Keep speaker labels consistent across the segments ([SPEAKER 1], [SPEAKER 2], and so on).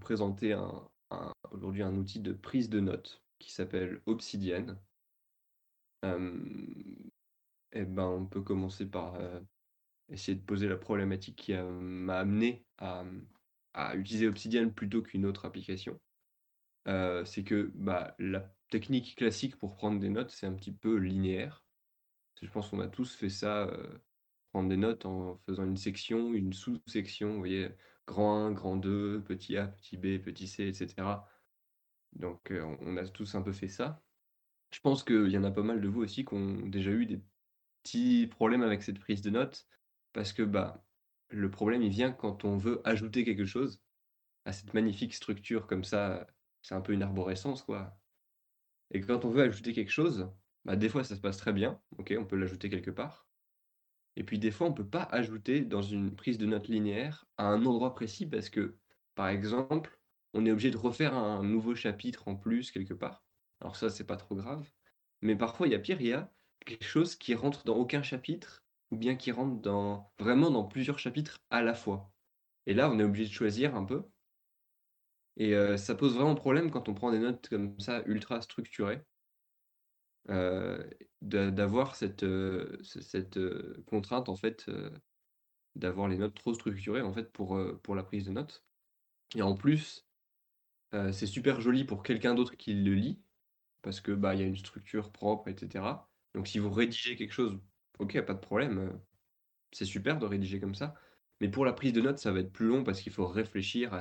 [SPEAKER 1] présenter aujourd'hui un outil de prise de notes qui s'appelle Obsidian. Hem, et ben, on peut commencer par, essayer de poser la problématique qui, m'a amené à utiliser Obsidian plutôt qu'une autre application. C'est que, bah, la technique classique pour prendre des notes, c'est un petit peu linéaire. Je pense qu'on a tous fait ça, prendre des notes en faisant une section, une sous-section, vous voyez? Grand 1, grand 2, petit a, petit b, petit c et cetera. Donc on a tous un peu fait ça. Je pense qu'il y en a pas mal de vous aussi qui ont déjà eu des petits problèmes avec cette prise de notes parce que, bah, le problème, il vient quand on veut ajouter quelque chose à cette magnifique structure comme ça, c'est un peu une arborescence, quoi. Et quand on veut ajouter quelque chose, bah, des fois ça se passe très bien, OK, on peut l'ajouter quelque part. Et puis des fois, on peut pas ajouter dans une prise de notes linéaire à un endroit précis parce que, par exemple, on est obligé de refaire un nouveau chapitre en plus quelque part. Alors ça, c'est pas trop grave. Mais parfois, il y a pire, il y a quelque chose qui rentre dans aucun chapitre ou bien qui rentre vraiment dans plusieurs chapitres à la fois. Et là, on est obligé de choisir un peu et ça pose vraiment problème quand on prend des notes comme ça ultra structurées. D'avoir cette contrainte en fait, d'avoir les notes trop structurées en fait pour la prise de notes et en plus, c'est super joli pour quelqu'un d'autre qui le lit parce que, bah, il y a une structure propre et cetera. Donc si vous rédigez quelque chose, OK, pas de problème, c'est super de rédiger comme ça. Mais pour la prise de notes, ça va être plus long parce qu'il faut réfléchir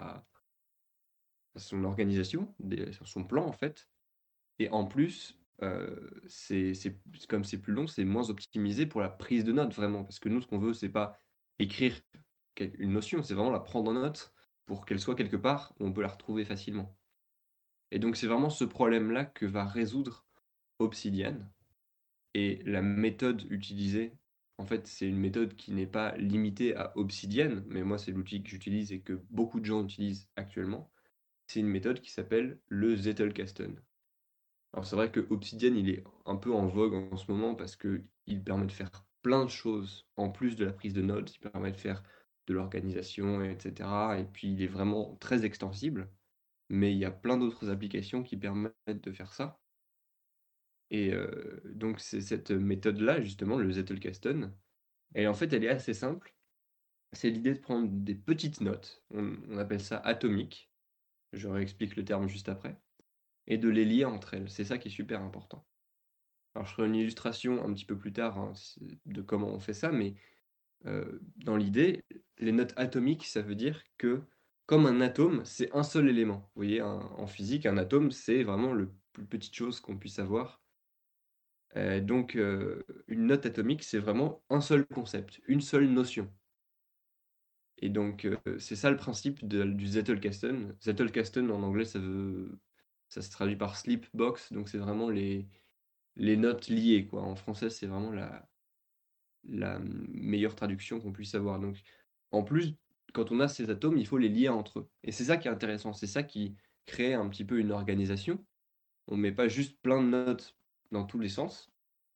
[SPEAKER 1] à son organisation, sur son plan en fait. Et en plus, c'est comme c'est plus long, c'est moins optimisé pour la prise de notes vraiment. Parce que nous, ce qu'on veut, c'est pas écrire une notion, c'est vraiment la prendre en note pour qu'elle soit quelque part où on peut la retrouver facilement. Et donc c'est vraiment ce problème-là que va résoudre Obsidian. Et la méthode utilisée, en fait, c'est une méthode qui n'est pas limitée à Obsidian, mais moi, c'est l'outil que j'utilise et que beaucoup de gens utilisent actuellement. C'est une méthode qui s'appelle le Zettelkasten. Alors c'est vrai que Obsidian, il est un peu en vogue en ce moment parce qu'il permet de faire plein de choses en plus de la prise de notes. Il permet de faire de l'organisation, et cetera. Et puis il est vraiment très extensible. Mais il y a plein d'autres applications qui permettent de faire ça. Et donc c'est cette méthode-là, justement, le Zettelkasten. Et en fait, elle est assez simple. C'est l'idée de prendre des petites notes. On appelle ça atomique. Je réexplique le terme juste après. Et de les lier entre elles. C'est ça qui est super important. Alors, je ferai une illustration un petit peu plus tard, hein, de comment on fait ça, mais dans l'idée, les notes atomiques, ça veut dire que comme un atome, c'est un seul élément. Vous voyez, en physique, un atome, c'est vraiment le plus petite chose qu'on puisse avoir. Donc, une note atomique, c'est vraiment un seul concept, une seule notion. Et donc, c'est ça le principe du Zettelkasten. Zettelkasten, en anglais, ça se traduit par sleep box, donc c'est vraiment les notes liées, quoi. En français, c'est vraiment la meilleure traduction qu'on puisse avoir. Donc, en plus, quand on a ces atomes, il faut les lier entre eux. Et c'est ça qui est intéressant, c'est ça qui crée un petit peu une organisation. On met pas juste plein de notes dans tous les sens.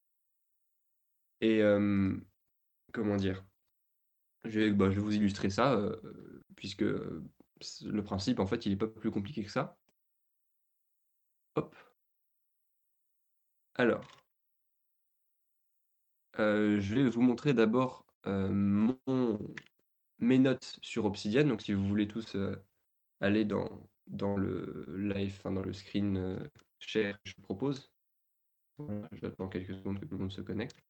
[SPEAKER 1] Et comment dire? Je vais vous illustrer ça, puisque le principe, en fait, il est pas plus compliqué que ça. Hop. Alors, je vais vous montrer d'abord mes notes sur Obsidian. Donc, si vous voulez tous aller dans le live, enfin dans le screen share que je propose. Voilà, j'attends quelques secondes que tout le monde se connecte.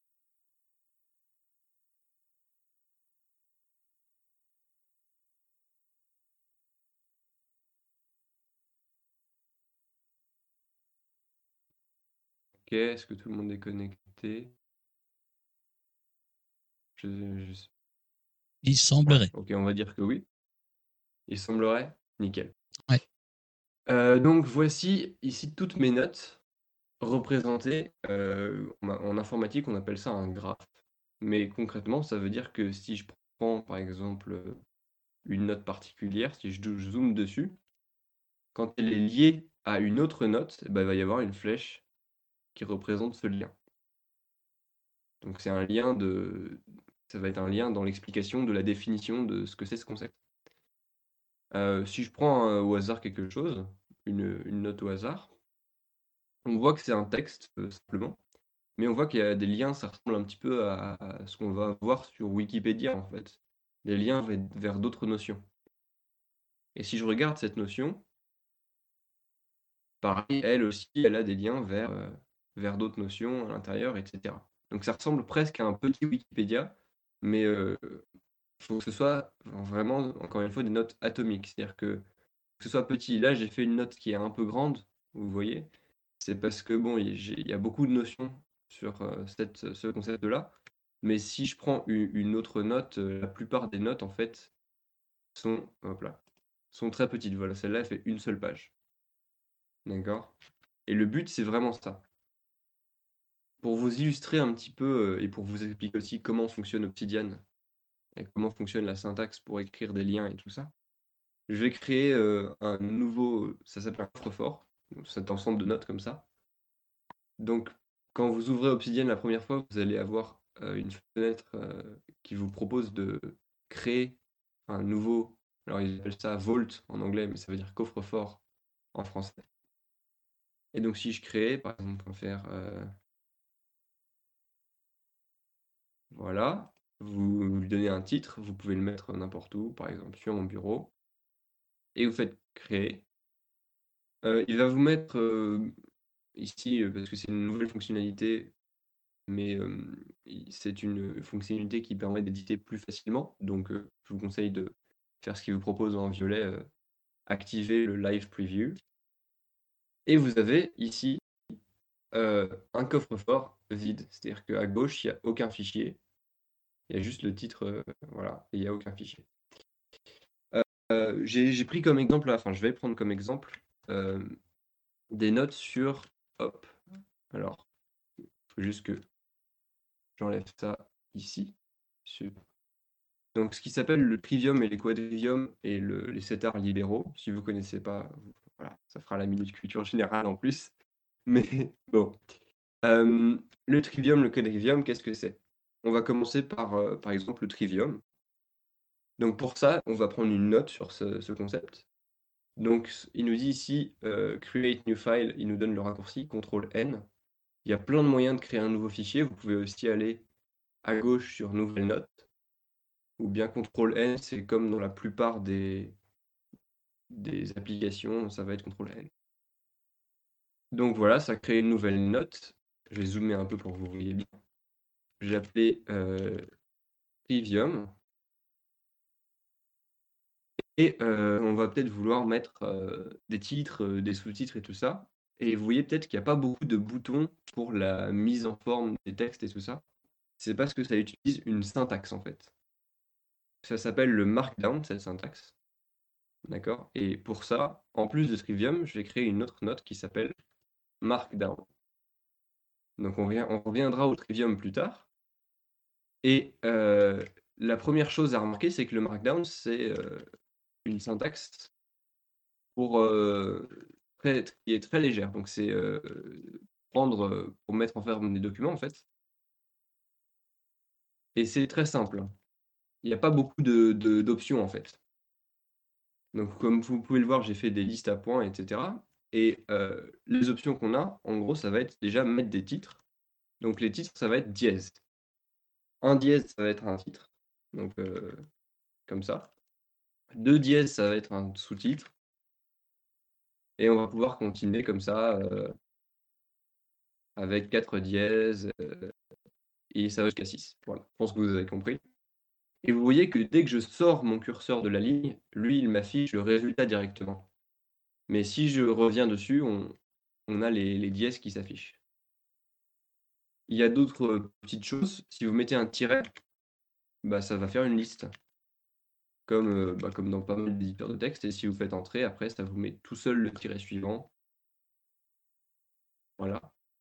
[SPEAKER 1] Ok, est-ce que tout le monde est connecté? Je-
[SPEAKER 2] Il
[SPEAKER 1] Ouais,
[SPEAKER 2] semblerait.
[SPEAKER 1] ok, on va dire que oui. Il semblerait. Nickel.
[SPEAKER 2] Ouais.
[SPEAKER 1] Donc voici ici toutes mes notes représentées. En informatique, on appelle ça un graphe. Mais concrètement, ça veut dire que si je prends par exemple une note particulière, si je zoome dessus, quand elle est liée à une autre note, eh ben, il va y avoir une flèche qui représente ce lien. Donc ça va être un lien dans l'explication de la définition de ce que c'est ce concept. Si je prends, au hasard quelque chose, une note au hasard, on voit que c'est un texte, simplement, mais on voit qu'il y a des liens, ça ressemble un petit peu à ce qu'on va voir sur Wikipédia, en fait. Des liens vers d'autres notions. Et si je regarde cette notion, pareil, elle aussi, elle a des liens vers d'autres notions à l'intérieur, et cetera. Donc ça ressemble presque à un petit Wikipédia, mais faut que ce soit vraiment, encore une fois, des notes atomiques. C'est-à-dire que ce soit petit. Là, j'ai fait une note qui est un peu grande, vous voyez? C'est parce que bon, il y a beaucoup de notions sur, ce concept-là. Mais si je prends une autre note, la plupart des notes, en fait, sont hop là, sont très petites. Voilà, celle-là, elle fait une seule page. D'accord? Et le but, c'est vraiment ça. Pour vous illustrer un petit peu, et pour vous expliquer aussi comment fonctionne Obsidian et comment fonctionne la syntaxe pour écrire des liens et tout ça, je vais créer, un nouveau ça s'appelle un coffre-fort, donc cet ensemble de notes comme ça. Donc quand vous ouvrez Obsidian la première fois, vous allez avoir, une fenêtre, qui vous propose de créer un nouveau, alors ils appellent ça vault en anglais, mais ça veut dire coffre-fort en français. Et donc si je crée, par exemple, on va faire, voilà, vous lui donnez un titre, vous pouvez le mettre n'importe où, par exemple sur mon bureau, et vous faites créer. Il va vous mettre, ici, parce que c'est une nouvelle fonctionnalité, mais c'est une fonctionnalité qui permet d'éditer plus facilement. Donc je vous conseille de faire ce qu'il vous propose en violet, activer le live preview. Et vous avez ici un coffre-fort vide. C'est-à-dire qu'à gauche, il n'y a aucun fichier. Il y a juste le titre, voilà, et il n'y a aucun fichier. J'ai pris comme exemple, enfin je vais prendre comme exemple des notes sur, hop, alors, il faut juste que j'enlève ça ici. Donc ce qui s'appelle le trivium et les quadriviums et les sept arts libéraux. Si vous connaissez pas, voilà, ça fera la minute culture générale en plus. Mais bon, le trivium, le quadrivium, qu'est-ce que c'est? On va commencer par exemple, le trivium. Donc pour ça, on va prendre une note sur ce concept. Donc il nous dit ici, create new file, il nous donne le raccourci contrôle N. Il y a plein de moyens de créer un nouveau fichier. Vous pouvez aussi aller à gauche sur nouvelle note. Ou bien contrôle N, c'est comme dans la plupart des applications, ça va être contrôle N. Donc voilà, ça crée une nouvelle note. Je vais zoomer un peu pour que vous voyez bien. J'ai appelé Trivium. Et on va peut-être vouloir mettre des titres, des sous-titres et tout ça. Et vous voyez peut-être qu'il n'y a pas beaucoup de boutons pour la mise en forme des textes et tout ça. C'est parce que ça utilise une syntaxe en fait. Ça s'appelle le markdown, cette syntaxe. D'accord? Et pour ça, en plus de Trivium, je vais créer une autre note qui s'appelle Markdown. Donc on reviendra au Trivium plus tard. Et la première chose à remarquer, c'est que le Markdown, c'est une syntaxe pour, qui est très légère. Donc c'est prendre, pour mettre en forme des documents en fait. Et c'est très simple. Il n'y a pas beaucoup d'options en fait. Donc comme vous pouvez le voir, j'ai fait des listes à points, et cetera. Et les options qu'on a, en gros, ça va être déjà mettre des titres. Donc les titres, ça va être dièse. Un dièse, ça va être un titre, donc comme ça. Deux dièses, ça va être un sous-titre. Et on va pouvoir continuer comme ça, avec 4 dièses, et ça va jusqu'à 6. Voilà, je pense que vous avez compris. Et vous voyez que dès que je sors mon curseur de la ligne, lui, il m'affiche le résultat directement. Mais si je reviens dessus, on a les dièses qui s'affichent. Il y a d'autres, petites choses. Si vous mettez un tiret, bah, ça va faire une liste, comme, comme dans pas mal d'éditeurs de texte. Et si vous faites entrer, après, ça vous met tout seul le tiret suivant. Voilà.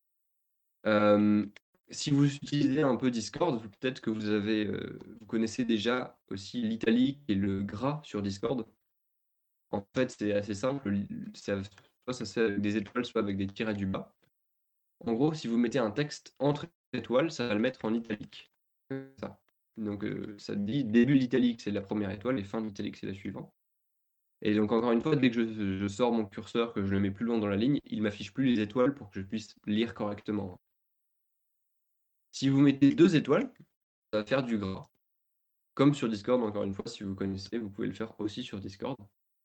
[SPEAKER 1] Si vous utilisez un peu Discord, peut-être que vous connaissez déjà aussi l'italique et le gras sur Discord. En fait, c'est assez simple, soit ça se fait avec des étoiles, soit avec des tirets du bas. En gros, si vous mettez un texte entre étoiles, ça va le mettre en italique, comme ça. Donc ça dit début de l'italique, c'est la première étoile et fin de l'italique, c'est la suivante. Et donc encore une fois, dès que je sors mon curseur, que je le mets plus loin dans la ligne, il m'affiche plus les étoiles pour que je puisse lire correctement. Si vous mettez 2 étoiles, ça va faire du gras. Comme sur Discord, encore une fois, si vous connaissez, vous pouvez le faire aussi sur Discord.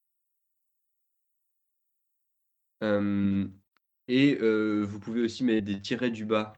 [SPEAKER 1] Hem et vous pouvez aussi mettre des tirets du bas,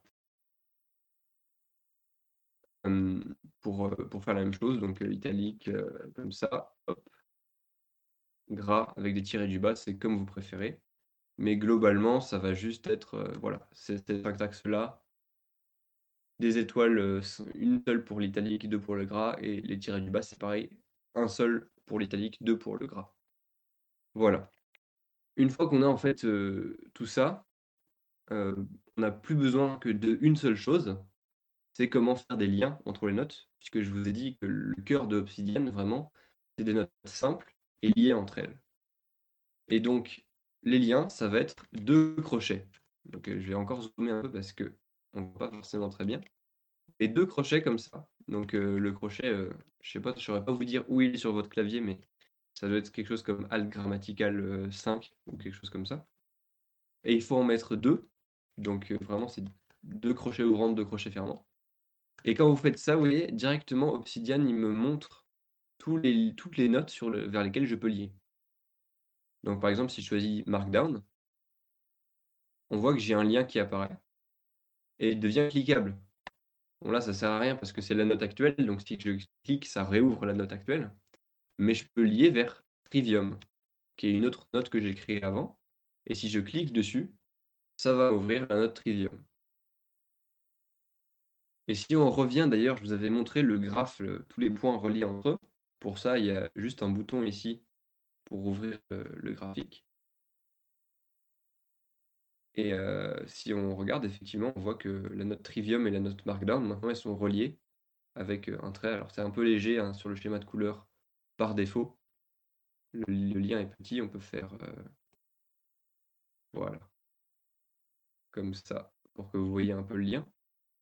[SPEAKER 1] pour faire la même chose, donc italique, comme ça, hop, gras avec des tirets du bas, c'est comme vous préférez. Mais globalement, ça va juste être, voilà, c'est cette syntaxe-là. Des étoiles, une seule pour l'italique, 2 pour le gras et les tirets du bas, c'est pareil, un seul pour l'italique, 2 pour le gras. Voilà. Une fois qu'on a en fait, tout ça, on n'a plus besoin que d'une seule chose, c'est comment faire des liens entre les notes, puisque je vous ai dit que le cœur de Obsidian vraiment, c'est des notes simples et liées entre elles. Et donc les liens, ça va être 2 crochets. Donc, je vais encore zoomer un peu parce qu'on ne voit pas forcément très bien. Et 2 crochets comme ça. Donc, le crochet, je sais pas, je saurais pas vous dire où il est sur votre clavier, mais ça doit être quelque chose comme alt grammatical, 5 ou quelque chose comme ça. Et il faut en mettre 2. Donc, vraiment c'est 2 crochets ouvrants, 2 crochets fermants. Et quand vous faites ça, vous voyez, directement Obsidian, il me montre toutes les notes vers lesquelles je peux lier. Donc, par exemple, si je choisis Markdown, on voit que j'ai un lien qui apparaît et il devient cliquable. Bon là, ça sert à rien parce que c'est la note actuelle, donc si je clique, ça réouvre la note actuelle. Mais je peux lier vers Trivium, qui est une autre note que j'ai créée avant. Et si je clique dessus, ça va ouvrir la note Trivium. Et si on revient d'ailleurs, je vous avais montré le graphe, tous les points reliés entre eux. Pour ça, il y a juste un bouton ici pour ouvrir le graphique. Et si on regarde, effectivement, on voit que la note Trivium et la note Markdown, maintenant, elles sont reliées avec un trait. Alors c'est un peu léger hein, sur le schéma de couleur par défaut. Le lien est petit, on peut faire voilà, comme ça, pour que vous voyez un peu le lien.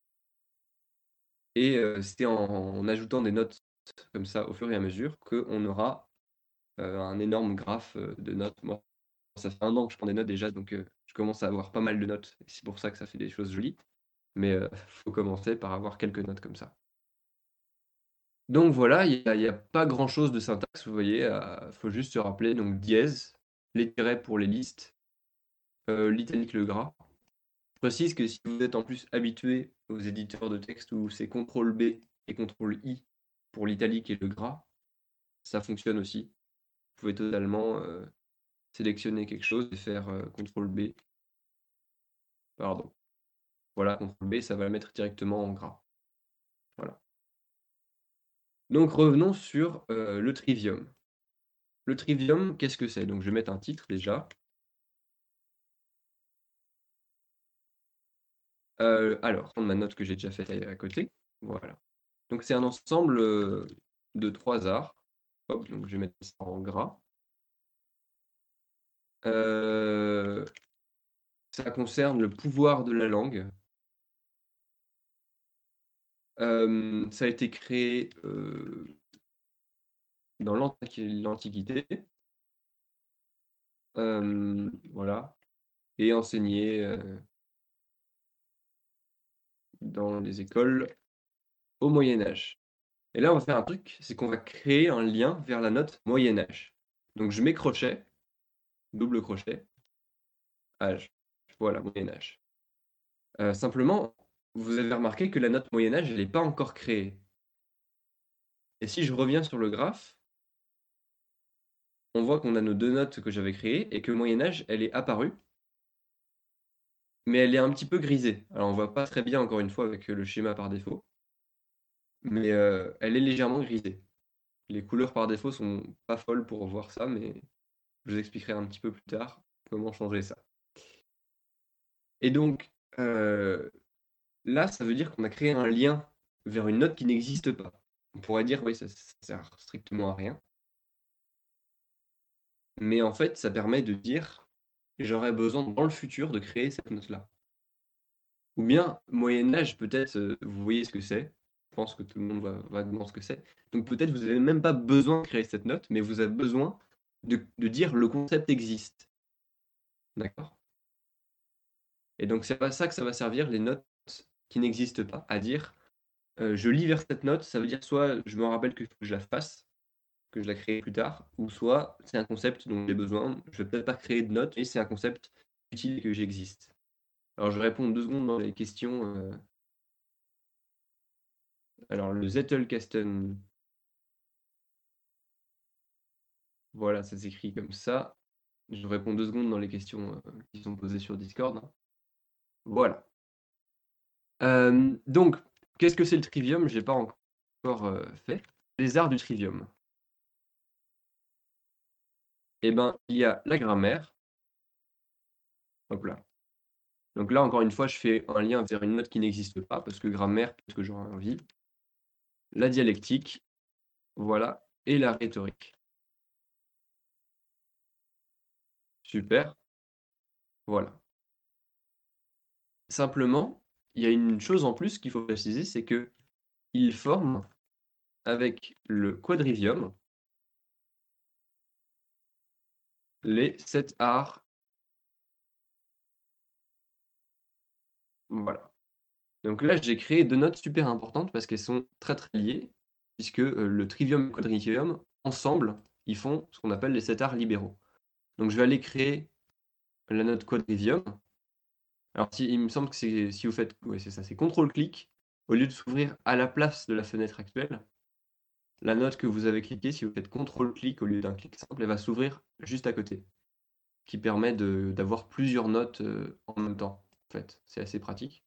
[SPEAKER 1] Et c'est en ajoutant des notes comme ça au fur et à mesure qu'on aura un énorme graphe de notes. Moi, ça fait 1 an que je prends des notes déjà, donc je commence à avoir pas mal de notes. Et c'est pour ça que ça fait des choses jolies. Mais faut commencer par avoir quelques notes comme ça. Donc voilà, il y a pas grand-chose de syntaxe, vous voyez, faut juste se rappeler donc dièse, les tirets pour les listes, l'italique, le gras. Je précise que si vous êtes en plus habitué aux éditeurs de texte où c'est CTRL B et CTRL I pour l'italique et le gras, ça fonctionne aussi. Vous pouvez totalement, sélectionner quelque chose et faire, CTRL B. Pardon. Voilà, CTRL B, ça va le mettre directement en gras. Voilà. Donc revenons sur, le Trivium. Le Trivium, qu'est-ce que c'est? Donc je vais mettre un titre déjà. Alors, prendre ma note que j'ai déjà faite à côté. Voilà. Donc c'est un ensemble, de 3 arts. Hop, donc je vais mettre ça en gras. Heu, Ça concerne le pouvoir de la langue. Ça a été créé, dans l'Antiquité, voilà, et enseigné, dans les écoles au Moyen Âge. Et là, on va faire un truc, c'est qu'on va créer un lien vers la note Moyen Âge. Donc je mets crochet, double crochet, âge. Voilà, Moyen Âge. Simplement, vous avez remarqué que la note Moyen Âge, elle est pas encore créée. Et si je reviens sur le graphe, on voit qu'on a nos 2 notes que j'avais créées et que Moyen Âge, elle est apparue, mais elle est un petit peu grisée. Alors on voit pas très bien encore une fois avec, le schéma par défaut, mais, elle est légèrement grisée. Les couleurs par défaut sont pas folles pour voir ça, mais je vous expliquerai un petit peu plus tard comment changer ça. Et donc, là, ça veut dire qu'on a créé un lien vers une note qui n'existe pas. On pourrait dire: «Oui, ça sert strictement à rien». Mais en fait, ça permet de dire: «J'aurais besoin dans le futur de créer cette note-là». Ou bien Moyen Âge, peut-être, vous voyez ce que c'est. Je pense que tout le monde voit vaguement ce que c'est. Donc peut-être vous avez même pas besoin de créer cette note, mais vous avez besoin de dire le concept existe. D'accord? Et donc c'est à ça que ça va servir les notes qui n'existent pas, à dire, je lis vers cette note, ça veut dire soit je me rappelle qu'il faut que je la fasse, que je la crée plus tard, ou soit c'est un concept dont j'ai besoin. Je vais peut-être pas créer de notes, mais c'est un concept utile et que j'existe. Alors je vais répondre 2 secondes dans les questions, alors le Zettelkasten, voilà, ça s'écrit comme ça. Je réponds 2 secondes dans les questions, qui sont posées sur Discord, hein. Voilà. Donc qu'est-ce que c'est le trivium? J'ai pas encore, fait. Les arts du trivium. Eh ben, il y a la grammaire. Hop là. Donc là, encore une fois, je fais un lien vers une note qui n'existe pas, parce que grammaire, peut-être que j'aurais envie. La dialectique, voilà, et la rhétorique. Super, voilà. Simplement, il y a une chose en plus qu'il faut préciser, c'est qu'ils forment avec le quadrivium les 7 arts. Voilà. Donc là, j'ai créé 2 notes super importantes parce qu'elles sont très, très liées, puisque, le trivium et le quadrivium, ensemble, ils font ce qu'on appelle les 7 arts libéraux. Donc je vais aller créer la note quadrivium. Alors si il me semble que c'est si vous faites ouais, c'est ça, c'est contrôle-clic, au lieu de s'ouvrir à la place de la fenêtre actuelle, la note que vous avez cliquée, si vous faites contrôle-clic au lieu d'un clic simple, elle va s'ouvrir juste à côté, qui permet d'avoir plusieurs notes, en même temps, en fait. C'est assez pratique.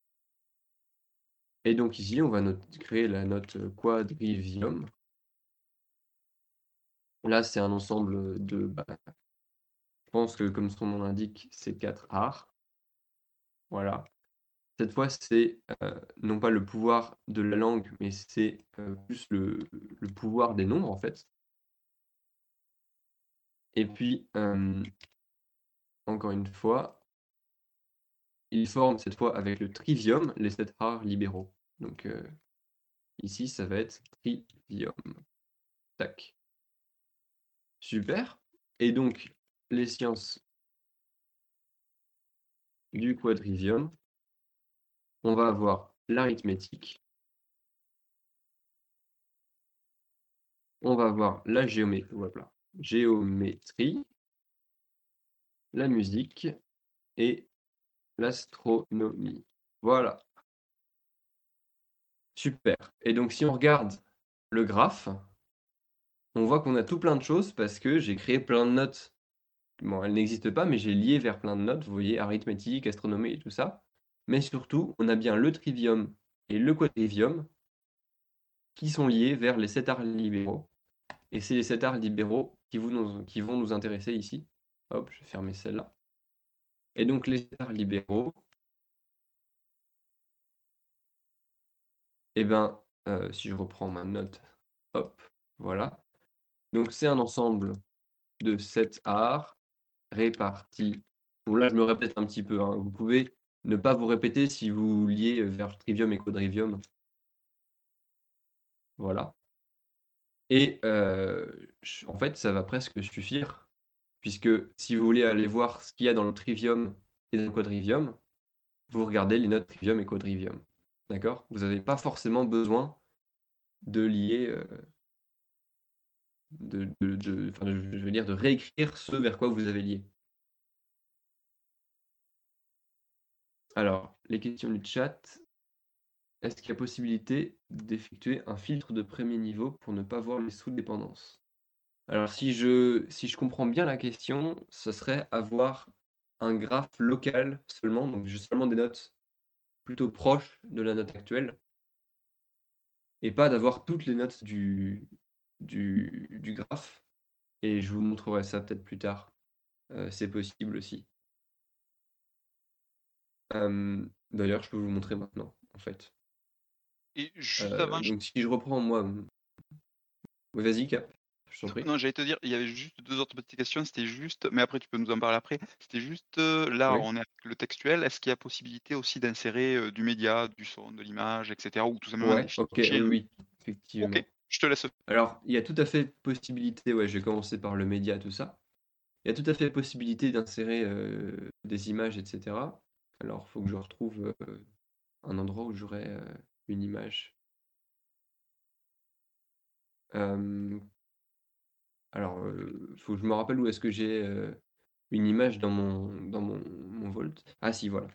[SPEAKER 1] Et donc ici, on va créer la note, quadrivium. Là, c'est un ensemble, de, bah, je pense que comme son nom l'indique, c'est 4 arts. Voilà. Cette fois, c'est, non pas le pouvoir de la langue, mais c'est, plus le pouvoir des nombres, en fait. Et puis, encore une fois, ils forment cette fois avec le trivium les 7 arts libéraux. Donc, ici, ça va être trivium. Tac. Super. Et donc, les sciences du quadrivium, on va avoir l'arithmétique, on va avoir la géométrie, la musique et l'astronomie. Voilà, super. Et donc si on regarde le graphe, on voit qu'on a tout plein de choses parce que j'ai créé plein de notes. Bon, elles n'existent pas, mais j'ai lié vers plein de notes, vous voyez, arithmétique, astronomie et tout ça. Mais surtout, on a bien le trivium et le quadrivium qui sont liés vers les 7 arts libéraux. Et c'est les 7 arts libéraux qui vont nous intéresser ici. Hop, je vais fermer celle-là. Et donc les 7 arts libéraux, eh ben, si je reprends ma note, hop, voilà. Donc c'est un ensemble de 7 arts répartis. Bon là, je me répète un petit peu, hein. Vous pouvez ne pas vous répéter si vous liez, vers trivium et quadrivium. Voilà. Et en fait, ça va presque suffire, puisque si vous voulez aller voir ce qu'il y a dans le trivium et dans le quadrivium, vous regardez les notes trivium et quadrivium. D'accord? Vous n'avez pas forcément besoin de lier, enfin, je veux dire de réécrire ce vers quoi vous avez lié. Alors, les questions du chat. Est-ce qu'il y a possibilité d'effectuer un filtre de premier niveau pour ne pas voir les sous-dépendances? Alors si je comprends bien la question, ce serait avoir un graphe local seulement, donc juste seulement des notes plutôt proches de la note actuelle et pas d'avoir toutes les notes du graphe et je vous montrerai ça peut-être plus tard. C'est possible aussi. D'ailleurs, je peux vous montrer maintenant, en fait.
[SPEAKER 2] Et juste avant,
[SPEAKER 1] Donc si je reprends moi, oui, vas-y Cap, je t'en prie.
[SPEAKER 2] non, j'allais te dire, il y avait juste 2 autres petites questions, c'était juste mais après tu peux nous en parler après. C'était juste, là,
[SPEAKER 1] Oui.
[SPEAKER 2] on est avec le textuel, est-ce qu'il y a possibilité aussi d'insérer, du média, du son, de l'image et cetera ou tout simplement des
[SPEAKER 1] Ouais, OK, oui,
[SPEAKER 2] fichiers?
[SPEAKER 1] oui,
[SPEAKER 2] OK,
[SPEAKER 1] effectivement.
[SPEAKER 2] Je te laisse.
[SPEAKER 1] Alors, il y a tout à fait possibilité, ouais, je vais commencer par le média, tout ça. Il y a tout à fait possibilité d'insérer, des images et cetera. Alors, faut que je retrouve, un endroit où j'aurais, une image. Hem, alors, faut que je me rappelle où est-ce que j'ai, une image dans mon Vault. Ah si, voilà,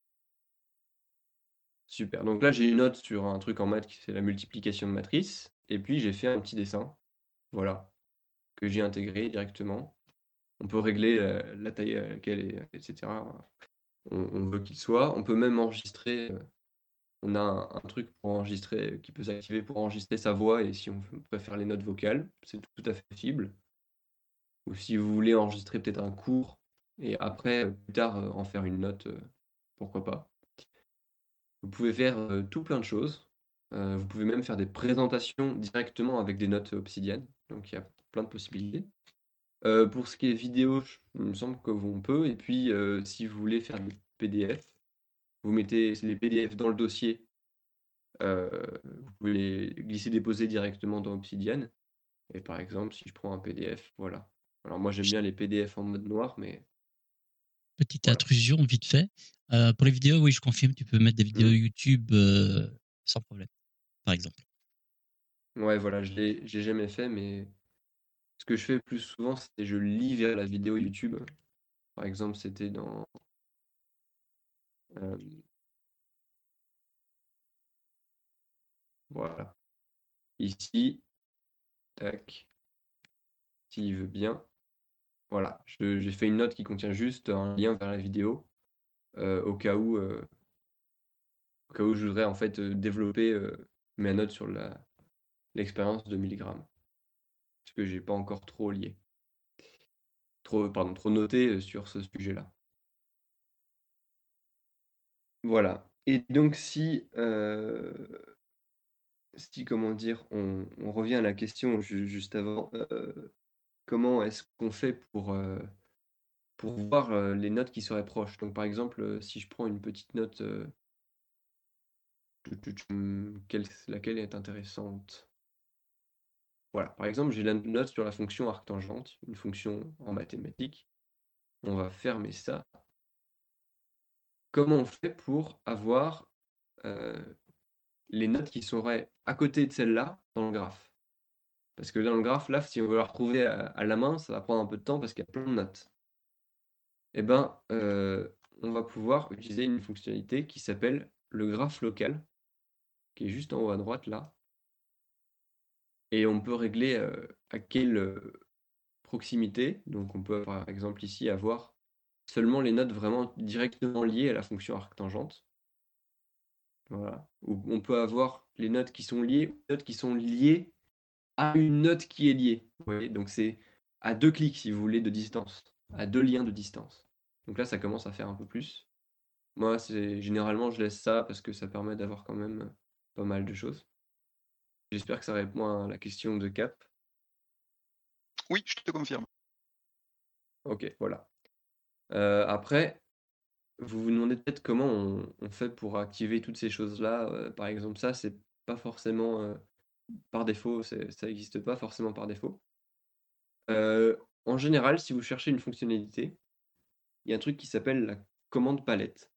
[SPEAKER 1] super. Donc là, j'ai une note sur un truc en maths qui fait la multiplication de matrices et puis j'ai fait un petit dessin, voilà, que j'ai intégré directement. On peut régler, la taille à laquelle et cetera, on veut qu'il soit. On peut même enregistrer, on a un truc pour enregistrer qui peut s'activer pour enregistrer sa voix et si on préfère les notes vocales, c'est tout à fait possible. Ou si vous voulez enregistrer peut-être un cours et après, plus tard, en faire une note, pourquoi pas. Vous pouvez faire, tout plein de choses. Vous pouvez même faire des présentations directement avec des notes Obsidian, donc il y a plein de possibilités. Pour ce qui est vidéo, il me semble qu'on peut et puis, si vous voulez faire des PDF, vous mettez les PDF dans le dossier, heu, vous pouvez les glisser-déposer directement dans Obsidian et par exemple, si je prends un PDF, voilà. Alors moi, j'aime bien les PDF en mode noir, mais
[SPEAKER 3] Petite
[SPEAKER 1] voilà.
[SPEAKER 3] intrusion vite fait. Pour les vidéos, oui, je confirme, tu peux mettre des vidéos
[SPEAKER 1] Mmh.
[SPEAKER 3] YouTube sans problème, par exemple.
[SPEAKER 1] Ouais, voilà, j'ai jamais fait, mais ce que je fais le plus souvent, c'est je lis vers la vidéo YouTube. Par exemple, c'était dans, hem, voilà, ici, tac, s'il veut bien. Voilà, j'ai fait une note qui contient juste un lien vers la vidéo, au cas où, je voudrais en fait, développer, ma note sur l'expérience de milligrammes. Parce que j'ai pas encore trop lié. Trop noté, sur ce sujet-là. Voilà et donc si comment dire? On revient à la question juste avant, comment est-ce qu'on fait pour voir, les notes qui seraient proches? Donc par exemple, si je prends une petite note, laquelle est intéressante? Voilà, par exemple, j'ai la note sur la fonction arctangente, une fonction en mathématiques. On va fermer ça. Comment on fait pour avoir, heu, les notes qui seraient à côté de celle-là dans le graphe? Parce que dans le graphe, là, si on veut la retrouver à la main, ça va prendre un peu de temps parce qu'il y a plein de notes. Et ben, on va pouvoir utiliser une fonctionnalité qui s'appelle le graphe local, qui est juste en haut à droite là et on peut régler, à quelle, proximité. Donc on peut, par exemple, ici, avoir seulement les notes vraiment directement liées à la fonction arctangente. Voilà. Ou on peut avoir les notes qui sont liées, notes qui sont liées à une note qui est liée. Vous voyez? Donc c'est à 2 clics, si vous voulez, de distance, à 2 liens de distance. Donc là, ça commence à faire un peu plus. Moi, c'est généralement, je laisse ça parce que ça permet d'avoir quand même, pas mal de choses. J'espère que ça répond à la question de Cap.
[SPEAKER 2] Oui, je te confirme.
[SPEAKER 1] OK, voilà. Après, vous vous demandez peut-être comment on fait pour activer toutes ces choses-là, par exemple, ça, c'est pas forcément, par défaut, ça existe pas forcément par défaut. En général, si vous cherchez une fonctionnalité, il y a un truc qui s'appelle la commande palette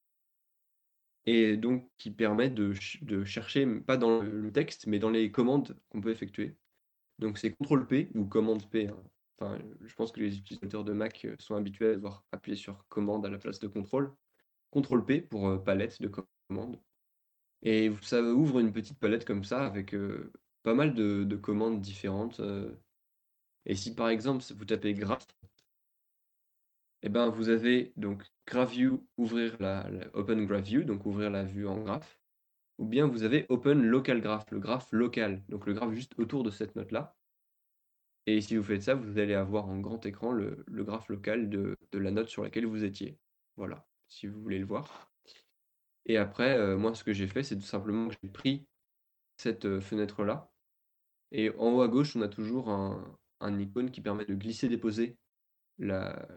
[SPEAKER 1] et donc qui permet de chercher, pas dans le texte, mais dans les commandes qu'on peut effectuer. Donc c'est contrôle P ou commande P, hein. Enfin, je pense que les utilisateurs de Mac, sont habitués à devoir appuyer sur commande à la place de contrôle. Contrôle P pour, palette de commandes et ça ouvre une petite palette comme ça avec, pas mal de commandes différentes, et si par exemple, vous tapez graph et ben, vous avez donc GraphView, ouvrir la open GraphView, donc ouvrir la vue en graphe, ou bien vous avez open local graph, le graphe local, donc le graphe juste autour de cette note-là et si vous faites ça, vous allez avoir en grand écran le graphe local de la note sur laquelle vous étiez. Voilà, si vous voulez le voir et après, moi ce que j'ai fait, c'est tout simplement que j'ai pris cette, fenêtre-là et en haut à gauche, on a toujours un icône qui permet de glisser-déposer la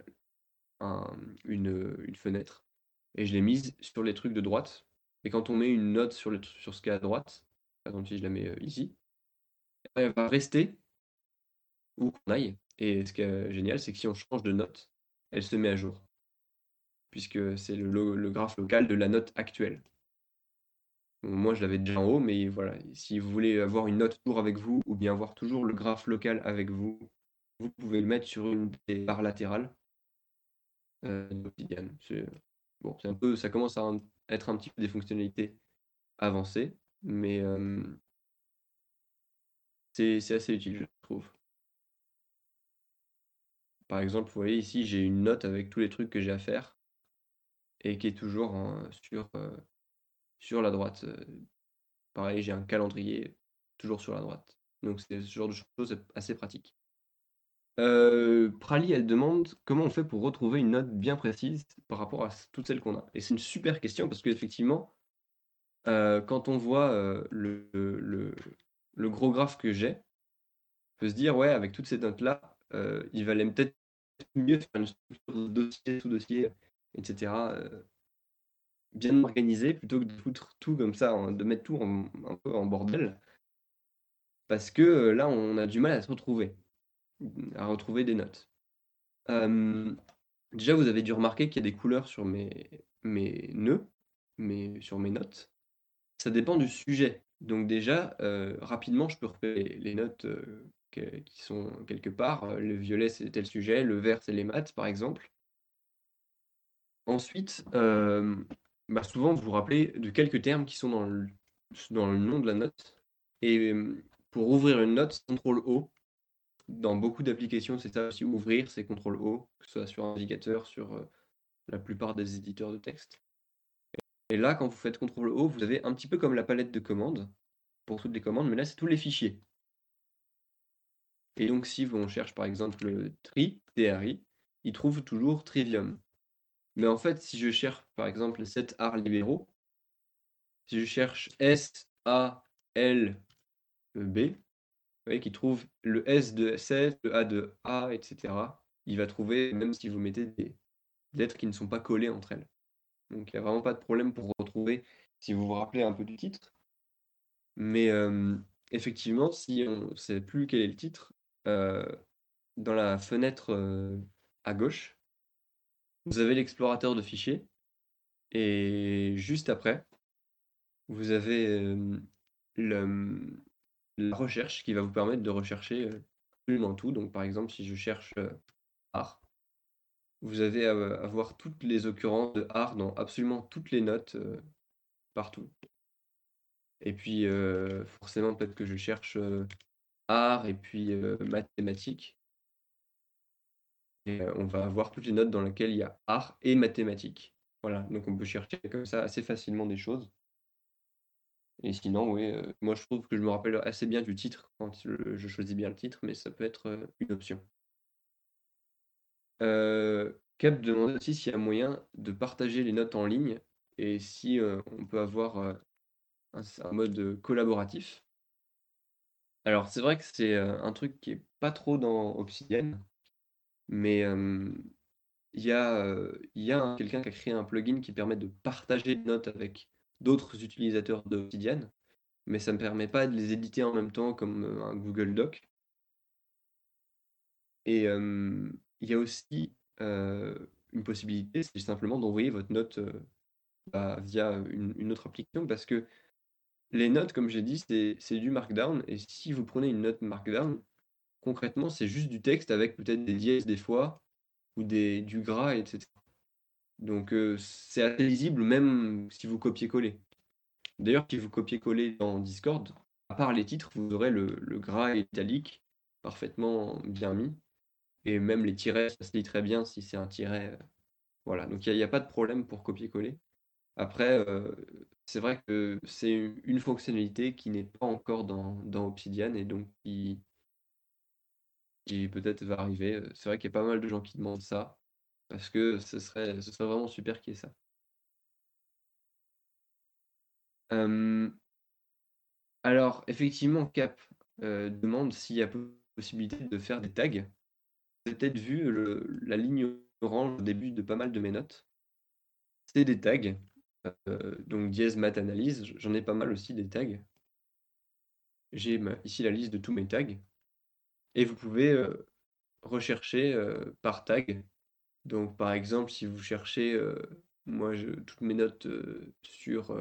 [SPEAKER 1] une fenêtre et je l'ai mise sur les trucs de droite et quand on met une note sur ce qui est à droite, par exemple si je la mets, ici, elle va rester où qu'on aille. Et ce qui est génial, c'est que si on change de note, elle se met à jour, puisque c'est le graphe local de la note actuelle. Bon, moi, je l'avais déjà en haut, mais voilà, si vous voulez avoir une note toujours avec vous, ou bien avoir toujours le graphe local avec vous, vous pouvez le mettre sur une des barres latérales d'Obsidian. Bon, ça commence à être un petit peu des fonctionnalités avancées, mais c'est assez utile, je trouve. Par exemple, vous voyez ici, j'ai une note avec tous les trucs que j'ai à faire et qui est toujours sur la droite. Pareil, j'ai un calendrier toujours sur la droite. Donc c'est ce genre de choses assez pratique. Prali, elle demande comment on fait pour retrouver une note bien précise par rapport à toutes celles qu'on a. Et c'est une super question parce qu'effectivement, quand on voit le gros graphe que j'ai, on peut se dire, ouais, avec toutes ces notes-là, il valait peut-être mieux faire une structure de dossier, sous-dossier, etc. Bien organisé plutôt que de foutre tout comme ça, de mettre tout un peu en bordel. Parce que là, on a du mal à se retrouver, à retrouver des notes. Déjà, vous avez dû remarquer qu'il y a des couleurs sur mes nœuds, sur mes notes. Ça dépend du sujet. Donc déjà, rapidement, je peux repérer les notes qui sont quelque part. Le violet, c'est tel sujet, le vert, c'est les maths, par exemple. Ensuite, souvent, vous vous rappelez de quelques termes qui sont dans le nom de la note. Et pour ouvrir une note, c'est CTRL-O. Dans beaucoup d'applications, c'est ça aussi, ouvrir, c'est CTRL-O, que ce soit sur un navigateur, sur la plupart des éditeurs de texte. Et là, quand vous faites CTRL-O, vous avez un petit peu comme la palette de commandes, pour toutes les commandes, mais là, c'est tous les fichiers. Et donc, si on cherche par exemple le TRI, il trouve toujours Trivium. Mais en fait, si je cherche par exemple 7 arts libéraux, si je cherche S-A-L-B, vous voyez qu'il trouve le S de 7, le A de A, etc. Il va trouver, même si vous mettez des lettres qui ne sont pas collées entre elles. Donc, il n'y a vraiment pas de problème pour retrouver, si vous vous rappelez un peu du titre. Mais effectivement, si on ne sait plus quel est le titre, dans la fenêtre à gauche, vous avez l'explorateur de fichiers. Et juste après, vous avez la recherche qui va vous permettre de rechercher absolument tout. Donc par exemple, si je cherche art, vous allez avoir toutes les occurrences de art dans absolument toutes les notes partout. Et puis forcément, peut-être que je cherche art et puis mathématiques. Et on va avoir toutes les notes dans lesquelles il y a art et mathématiques. Voilà, donc on peut chercher comme ça assez facilement des choses. Et sinon, oui, moi je trouve que je me rappelle assez bien du titre quand je choisis bien le titre, mais ça peut être une option. Cap demandait aussi s'il y a moyen de partager les notes en ligne et si on peut avoir un mode collaboratif. Alors c'est vrai que c'est un truc qui est pas trop dans Obsidian, mais il y a quelqu'un qui a créé un plugin qui permet de partager des notes avec d'autres utilisateurs d'Obsidian, mais ça ne me permet pas de les éditer en même temps comme un Google Doc. Et il y a aussi une possibilité, c'est simplement d'envoyer votre note via une autre application, parce que les notes, comme j'ai dit, c'est du Markdown, et si vous prenez une note Markdown, concrètement, c'est juste du texte avec peut-être des dièses des fois, ou du gras, etc. Donc c'est assez lisible même si vous copiez-collez. D'ailleurs, si vous copiez-collez dans Discord, à part les titres, vous aurez le gras et l'italique parfaitement bien mis. Et même les tirets, ça se lit très bien si c'est un tiret. Voilà, donc il n'y a pas de problème pour copier-coller. Après, c'est vrai que c'est une fonctionnalité qui n'est pas encore dans Obsidian et donc qui peut-être va arriver. C'est vrai qu'il y a pas mal de gens qui demandent ça parce que ce serait vraiment super qu'il y ait ça. Alors, effectivement, Cap demande s'il y a possibilité de faire des tags. Vous avez peut-être vu la ligne orange au début de pas mal de mes notes. C'est des tags. Donc dièse math analyse, j'en ai pas mal aussi des tags. j'ai ici la liste de tous mes tags et vous pouvez rechercher par tag. Donc, par exemple, si vous cherchez, moi, toutes mes notes sur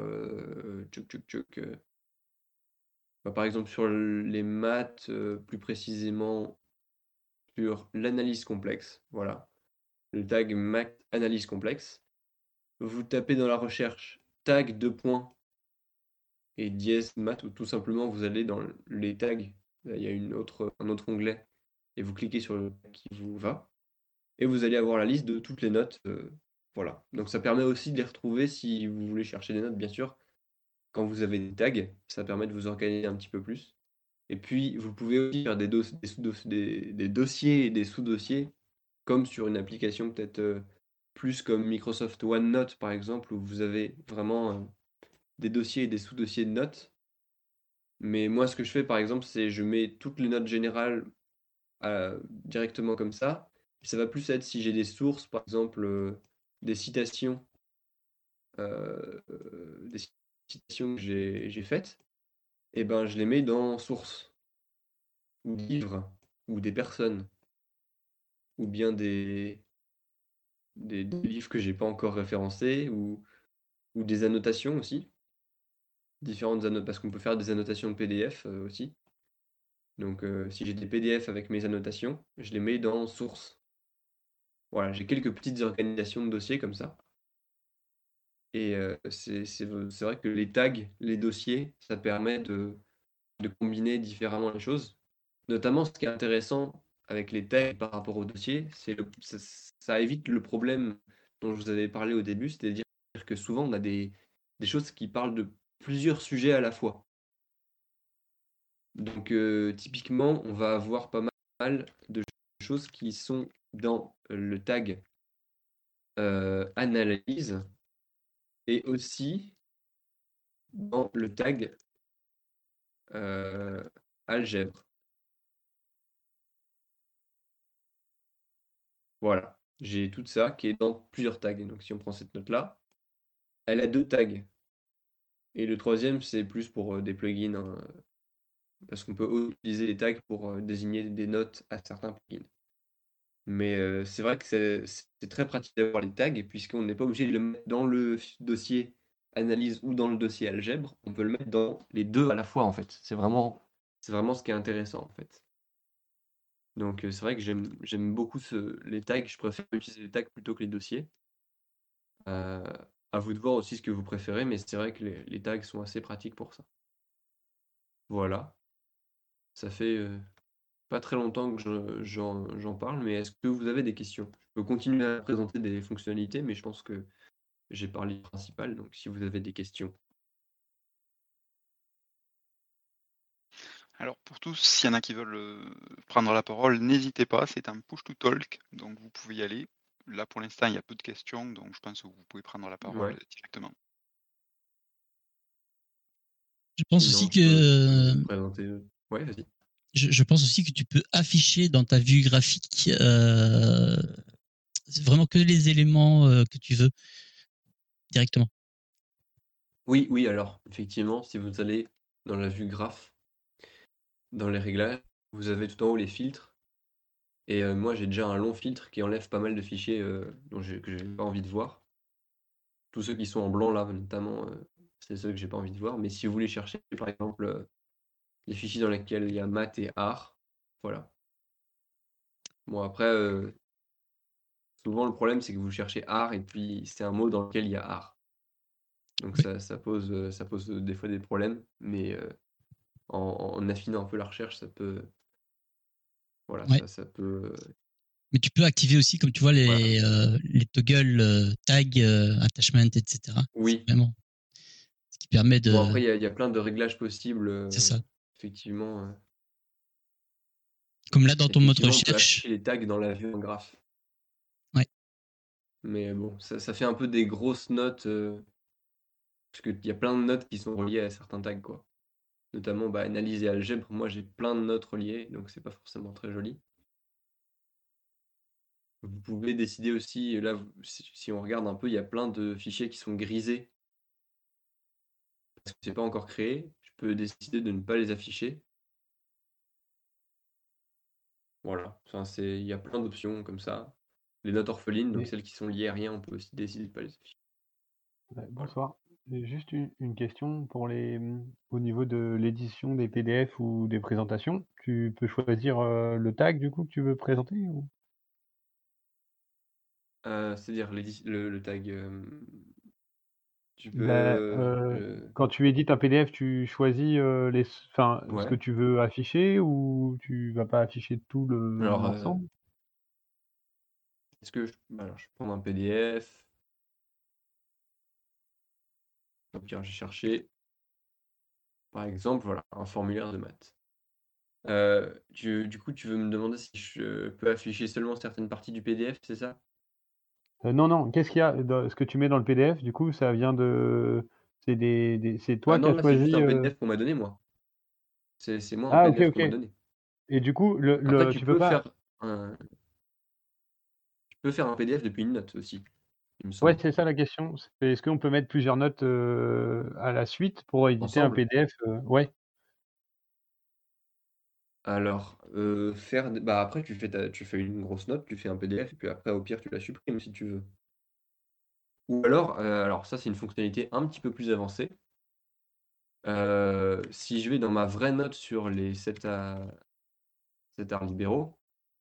[SPEAKER 1] bah, par exemple, sur les maths, plus précisément sur l'analyse complexe, voilà, le tag maths analyse complexe. Vous tapez dans la recherche tag deux points et dièse maths ou tout simplement vous allez dans les tags, là, il y a un autre onglet et vous cliquez sur le tag qui vous va et vous allez avoir la liste de toutes les notes, voilà. Donc ça permet aussi de les retrouver si vous voulez chercher des notes, bien sûr, quand vous avez des tags, ça permet de vous organiser un petit peu plus. Et puis, vous pouvez aussi faire des dossiers et des sous-dossiers, comme sur une application peut-être plus comme Microsoft OneNote, par exemple, où vous avez vraiment des dossiers et des sous-dossiers de notes. Mais moi, ce que je fais, par exemple, c'est je mets toutes les notes générales directement comme ça. Ça va plus être si j'ai des sources, par exemple, des citations, des citations que j'ai faites, et ben, je les mets dans sources, ou livres, ou des personnes, ou bien des livres que j'ai pas encore référencés, ou des annotations aussi, différentes annotations, parce qu'on peut faire des annotations de PDF aussi. Donc, si j'ai des PDF avec mes annotations, je les mets dans sources. Voilà, j'ai quelques petites organisations de dossiers comme ça. Et c'est vrai que les tags, les dossiers, ça permet de combiner différemment les choses. Notamment, ce qui est intéressant avec les tags par rapport aux dossiers, c'est ça évite le problème dont je vous avais parlé au début, c'est-à-dire que souvent on a des choses qui parlent de plusieurs sujets à la fois. Donc, typiquement, on va avoir pas mal de choses qui sont dans le tag analyse et aussi dans le tag algèbre. Voilà, j'ai tout ça qui est dans plusieurs tags. Et donc, si on prend cette note-là, elle a deux tags. Et le troisième, c'est plus pour des plugins, hein, parce qu'on peut utiliser les tags pour désigner des notes à certains plugins. Mais c'est vrai que c'est très pratique d'avoir les tags, puisqu'on n'est pas obligé de le mettre dans le dossier analyse ou dans le dossier algèbre. On peut le mettre dans les deux à la fois, en fait. C'est vraiment ce qui est intéressant, en fait. Donc c'est vrai que j'aime beaucoup les tags. Je préfère utiliser les tags plutôt que les dossiers. À vous de voir aussi ce que vous préférez, mais c'est vrai que les tags sont assez pratiques pour ça. Voilà, ça fait pas très longtemps que j'en parle, mais est-ce que vous avez des questions? Je peux continuer à présenter des fonctionnalités, mais je pense que j'ai parlé du principal, donc si vous avez des questions.
[SPEAKER 2] Alors pour tous, s'il y en a qui veulent prendre la parole, n'hésitez pas, c'est un push to talk, donc vous pouvez y aller. Là pour l'instant, il y a peu de questions, donc je pense que vous pouvez prendre la parole
[SPEAKER 1] Ouais,
[SPEAKER 2] directement.
[SPEAKER 3] Je pense
[SPEAKER 1] sinon
[SPEAKER 3] aussi
[SPEAKER 1] je peux
[SPEAKER 3] que
[SPEAKER 1] présenter. Ouais, vas-y.
[SPEAKER 3] je pense aussi que tu peux afficher dans ta vue graphique vraiment que les éléments que tu veux directement.
[SPEAKER 1] Oui, oui, alors effectivement, si vous allez dans la vue graphe, dans les réglages, vous avez tout en haut les filtres. Et moi, j'ai déjà un long filtre qui enlève pas mal de fichiers que j'ai pas envie de voir. Tous ceux qui sont en blanc là, notamment, c'est ceux que j'ai pas envie de voir. Mais si vous voulez chercher, par exemple, les fichiers dans lesquels il y a maths et art, voilà. Bon, après, souvent le problème, c'est que vous cherchez art et puis c'est un mot dans lequel il y a art. Donc
[SPEAKER 3] Oui.
[SPEAKER 1] ça pose des fois des problèmes, mais en affinant un peu la recherche, voilà,
[SPEAKER 3] Ouais.
[SPEAKER 1] ça peut.
[SPEAKER 3] Mais tu peux activer aussi, comme tu vois,
[SPEAKER 1] Voilà.
[SPEAKER 3] les toggles tag, attachment, etc. C'est
[SPEAKER 1] Oui.
[SPEAKER 3] vraiment ce qui permet
[SPEAKER 1] Bon,
[SPEAKER 3] de.
[SPEAKER 1] après, il y a plein de réglages possibles,
[SPEAKER 3] C'est ça.
[SPEAKER 1] effectivement.
[SPEAKER 3] Comme là, dans ton mode
[SPEAKER 1] Effectivement, on peut
[SPEAKER 3] recherche.
[SPEAKER 1] afficher les tags dans la vue en graphe.
[SPEAKER 3] Ouais.
[SPEAKER 1] Mais bon, ça fait un peu des grosses notes, parce qu'il y a plein de notes qui sont reliées à certains tags, quoi. Notamment, bah, analyse et algèbre, moi j'ai plein de notes reliées, donc c'est pas forcément très joli. Vous pouvez décider aussi, là, si on regarde un peu, il y a plein de fichiers qui sont grisés parce que c'est pas encore créé. peux décider de ne pas les afficher. Voilà, enfin, il y a plein d'options comme ça. Les notes orphelines, donc
[SPEAKER 4] Et-
[SPEAKER 1] celles qui sont liées à rien, on peut aussi décider de ne pas les afficher.
[SPEAKER 4] Bonsoir. Juste une question pour au niveau de l'édition des PDF ou des présentations. Tu peux choisir le tag du coup que tu veux présenter ou...
[SPEAKER 1] C'est-à-dire le tag. Tu peux.
[SPEAKER 4] Quand tu édites un PDF, tu choisis ce
[SPEAKER 1] Ouais.
[SPEAKER 4] que tu veux afficher ou tu vas pas afficher tout
[SPEAKER 1] Alors,
[SPEAKER 4] l'ensemble?
[SPEAKER 1] est-ce que alors, je prends un PDF. Donc, j'ai cherché, par exemple, voilà, un formulaire de maths. Du coup, tu veux me demander si je peux afficher seulement certaines parties du PDF, c'est ça?
[SPEAKER 4] Non, qu'est-ce qu'il y a ce que tu mets dans le PDF, du coup, ça vient de... C'est
[SPEAKER 1] Ah
[SPEAKER 4] toi qui
[SPEAKER 1] non,
[SPEAKER 4] as
[SPEAKER 1] là, c'est juste
[SPEAKER 4] choisi...
[SPEAKER 1] un PDF qu'on m'a donné, moi. C'est moi un
[SPEAKER 4] Ah, ok,
[SPEAKER 1] PDF qu'on
[SPEAKER 4] ok.
[SPEAKER 1] m'a donné.
[SPEAKER 4] Et du coup,
[SPEAKER 1] Après,
[SPEAKER 4] tu peux pas...
[SPEAKER 1] tu peux faire un PDF depuis une note aussi, il me
[SPEAKER 4] Ouais,
[SPEAKER 1] semble.
[SPEAKER 4] c'est ça la question. Est-ce qu'on peut mettre plusieurs notes à la suite pour éditer un
[SPEAKER 1] Ensemble.
[SPEAKER 4] PDF? Ouais.
[SPEAKER 1] Alors, après, tu fais une grosse note, tu fais un PDF, et puis après, au pire, tu la supprimes si tu veux. Ou alors ça, c'est une fonctionnalité un petit peu plus avancée. Si je vais dans ma vraie note sur les 7 arts libéraux,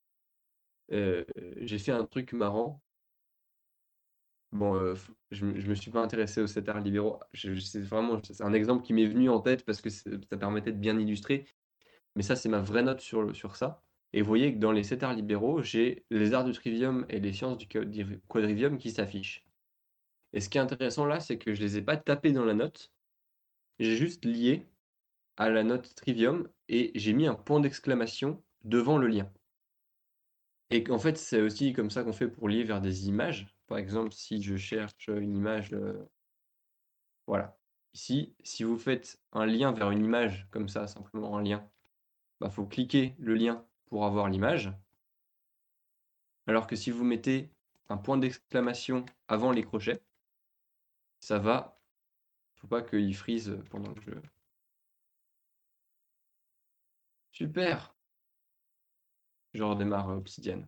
[SPEAKER 1] j'ai fait un truc marrant. Bon, je me suis pas intéressé aux 7 arts libéraux. C'est un exemple qui m'est venu en tête parce que ça permettait de bien illustrer. Mais ça, c'est ma vraie note sur ça. Et vous voyez que dans les 7 arts libéraux, j'ai les arts du trivium et les sciences du quadrivium qui s'affichent. Et ce qui est intéressant là, c'est que je les ai pas tapés dans la note. J'ai juste lié à la note trivium et j'ai mis un point d'exclamation devant le lien. Et qu'en fait, c'est aussi comme ça qu'on fait pour lier vers des images. Par exemple, si je cherche une image, voilà. Ici, si vous faites un lien vers une image, comme ça, simplement un lien, bah, faut cliquer le lien pour avoir l'image. Alors que si vous mettez un point d'exclamation avant les crochets, ça va. Faut pas qu'il freeze pendant que je. Super! Je redémarre Obsidian.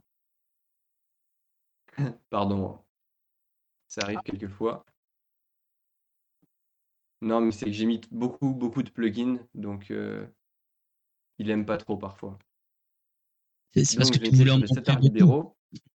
[SPEAKER 1] Pardon, hein. Ça arrive quelquefois. Non, mais c'est que j'ai mis beaucoup de plugins, donc il aime pas trop parfois.
[SPEAKER 3] C'est parce
[SPEAKER 1] Donc
[SPEAKER 3] que
[SPEAKER 1] j'ai
[SPEAKER 3] tu
[SPEAKER 1] été
[SPEAKER 3] voulais en
[SPEAKER 1] sur les 7
[SPEAKER 3] montrer
[SPEAKER 1] arts
[SPEAKER 3] beaucoup.
[SPEAKER 1] libéraux.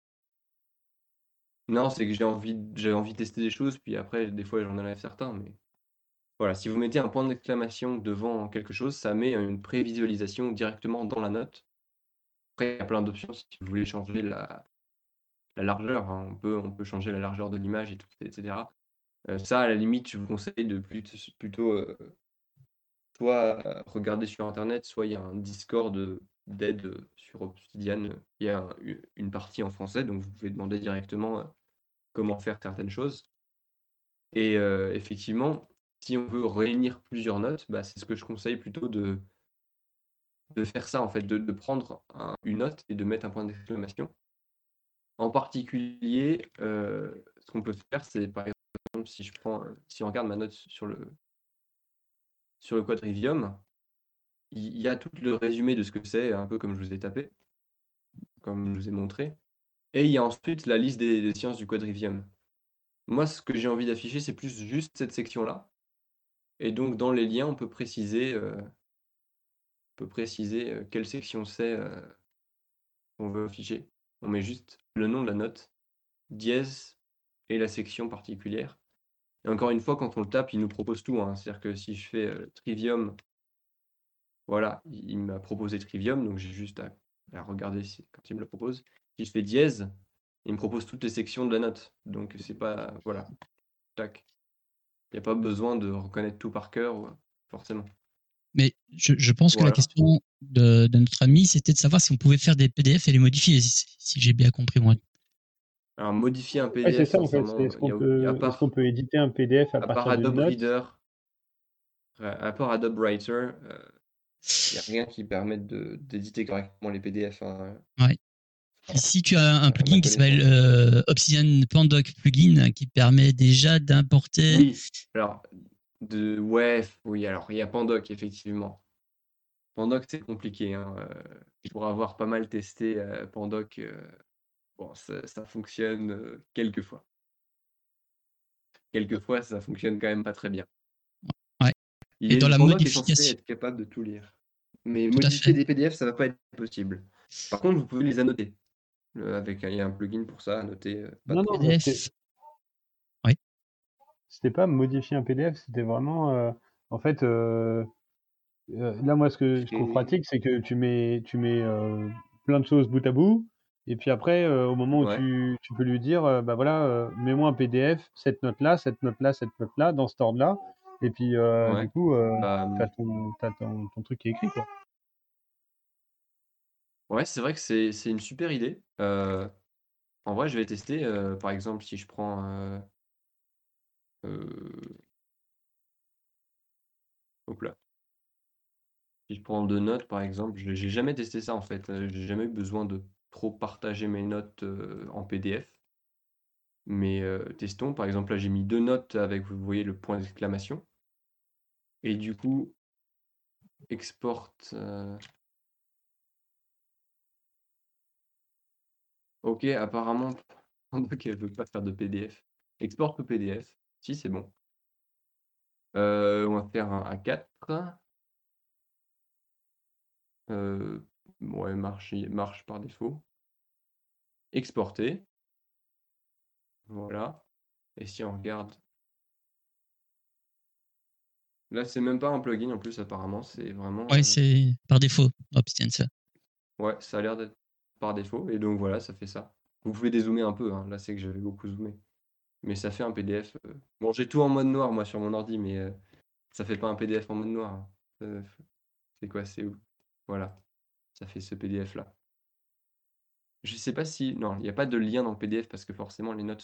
[SPEAKER 1] Non, c'est que j'ai envie de tester des choses, puis après, des fois, j'en enlève certains. Mais voilà, si vous mettez un point d'exclamation devant quelque chose, ça met une prévisualisation directement dans la note. Après, il y a plein d'options si vous voulez changer la largeur, hein. On peut changer la largeur de l'image, etc. Ça, à la limite, je vous conseille de plutôt soit regarder sur Internet, soit il y a un Discord d'aide sur Obsidian. Il y a une partie en français, donc vous pouvez demander directement comment faire certaines choses. Et effectivement, si on veut réunir plusieurs notes, bah, c'est ce que je conseille plutôt de faire ça, en fait, de prendre une note et de mettre un point d'exclamation. En particulier, ce qu'on peut faire, c'est par exemple, si on regarde ma note sur le quadrivium, il y a tout le résumé de ce que c'est, un peu comme je vous ai tapé, comme je vous ai montré. Et il y a ensuite la liste des sciences du quadrivium. Moi, ce que j'ai envie d'afficher, c'est plus juste cette section-là. Et donc, dans les liens, on peut préciser quelle section c'est qu'on veut afficher. On met juste le nom de la note, dièse et la section particulière. Et encore une fois, quand on le tape, il nous propose tout, hein. C'est-à-dire que si je fais trivium, voilà, il m'a proposé trivium, donc j'ai juste à regarder quand il me le propose. Si je fais dièse, il me propose toutes les sections de la note. Donc c'est pas. Voilà. Tac. Il n'y a pas besoin de reconnaître tout par cœur, forcément.
[SPEAKER 3] Mais je pense que la
[SPEAKER 1] Voilà.
[SPEAKER 3] question de notre ami, c'était de savoir si on pouvait faire des PDF et les modifier, si j'ai bien compris moi.
[SPEAKER 1] Alors modifier un
[SPEAKER 4] Ouais,
[SPEAKER 1] PDF,
[SPEAKER 4] c'est ça en fait.
[SPEAKER 1] sincèrement,
[SPEAKER 4] Est-ce qu'on peut éditer un PDF à
[SPEAKER 1] à part
[SPEAKER 4] partir d'une
[SPEAKER 1] Adobe
[SPEAKER 4] note?
[SPEAKER 1] Reader, à part Adobe Writer, il n'y a rien qui permette d'éditer correctement les PDF, hein.
[SPEAKER 3] Ouais. Ici, tu as un
[SPEAKER 1] ma
[SPEAKER 3] plugin qui s'appelle
[SPEAKER 1] connaissance.
[SPEAKER 3] Obsidian Pandoc Plugin qui permet déjà d'importer.
[SPEAKER 1] Oui, alors Ouais, oui, alors il y a Pandoc, effectivement. Pandoc, c'est compliqué, hein, pour avoir pas mal testé, Pandoc, bon, ça fonctionne, quelquefois. Quelquefois, ça fonctionne quand même pas très bien.
[SPEAKER 3] Ouais. Et dans la
[SPEAKER 1] Pandoc est censé
[SPEAKER 3] modification,
[SPEAKER 1] être capable de tout lire. Mais
[SPEAKER 3] tout à
[SPEAKER 1] modifier
[SPEAKER 3] fait.
[SPEAKER 1] des PDF, ça va pas être possible. Par contre, vous pouvez les annoter. Il y a un plugin pour ça, annoter, pas de
[SPEAKER 4] Non,
[SPEAKER 1] problème.
[SPEAKER 4] non,
[SPEAKER 3] PDF. Oui.
[SPEAKER 4] c'était pas modifier un PDF, c'était vraiment, en fait, là, moi, ce que je trouve
[SPEAKER 1] Créer.
[SPEAKER 4] pratique, c'est que tu mets plein de choses bout à bout, et puis après, au moment où
[SPEAKER 1] Ouais,
[SPEAKER 4] tu peux lui dire, bah voilà, mets-moi un PDF, cette note-là, cette note-là, cette note-là, dans cet ordre-là, et puis du
[SPEAKER 1] ouais.
[SPEAKER 4] coup,
[SPEAKER 1] Bah,
[SPEAKER 4] t'as ton truc qui est écrit, quoi.
[SPEAKER 1] ouais, c'est vrai que c'est une super idée. En vrai, je vais tester, par exemple, si je prends, heu, hop là, si je prends 2 notes, par exemple, j'ai jamais testé ça, en fait, j'ai jamais eu besoin de trop partager mes notes, en PDF. Mais, testons, par exemple, là, j'ai mis 2 notes avec, vous voyez, le point d'exclamation et du coup, export, OK, apparemment, donc elle veut pas faire de PDF. Export au PDF. Si, c'est bon. On va faire un A4. Heu, ouais, marche par défaut. Exporter, voilà. Et si on regarde, là, c'est même pas un plugin en plus apparemment, c'est vraiment,
[SPEAKER 3] Ouais, c'est par défaut, Opstensa.
[SPEAKER 1] ouais, ça a l'air d'être par défaut et donc voilà, ça fait ça. Vous pouvez dézoomer un peu, hein, là, c'est que j'avais beaucoup zoomé. Mais ça fait un PDF, bon, j'ai tout en mode noir moi sur mon ordi, mais, ça fait pas un PDF en mode noir, hein. C'est quoi? C'est où? Voilà, ça fait ce PDF là. Je sais pas si non, il y a pas de lien dans le PDF parce que forcément les notes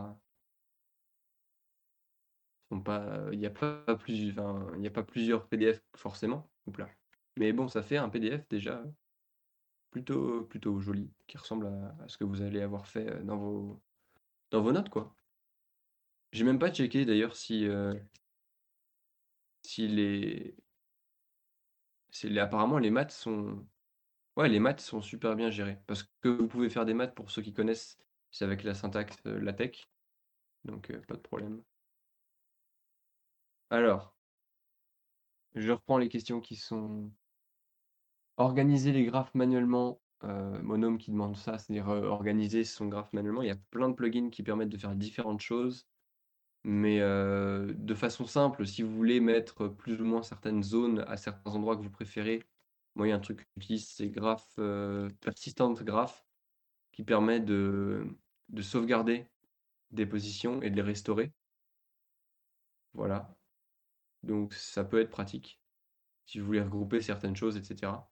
[SPEAKER 1] sont pas, il y a pas enfin, il y a pas plusieurs PDF forcément. Oups là. Mais bon, ça fait un PDF déjà plutôt joli, qui ressemble à ce que vous allez avoir fait, dans vos notes, quoi. J'ai même pas checké d'ailleurs si apparemment les maths sont ouais, les maths sont super bien gérées. Parce que vous pouvez faire des maths, pour ceux qui connaissent, c'est avec la syntaxe, LaTeX, donc pas de problème. Alors, je reprends les questions qui sont: organiser les graphes manuellement, Monome qui demande ça, c'est-à-dire, organiser son graphe manuellement. Il y a plein de plugins qui permettent de faire différentes choses, mais de façon simple, si vous voulez mettre plus ou moins certaines zones à certains endroits que vous préférez, moi, il y a un truc que j'utilise, c'est Graph, Persistent Graph, qui permet de sauvegarder des positions et de les restaurer. Voilà, donc ça peut être pratique si vous voulez regrouper certaines choses et cetera.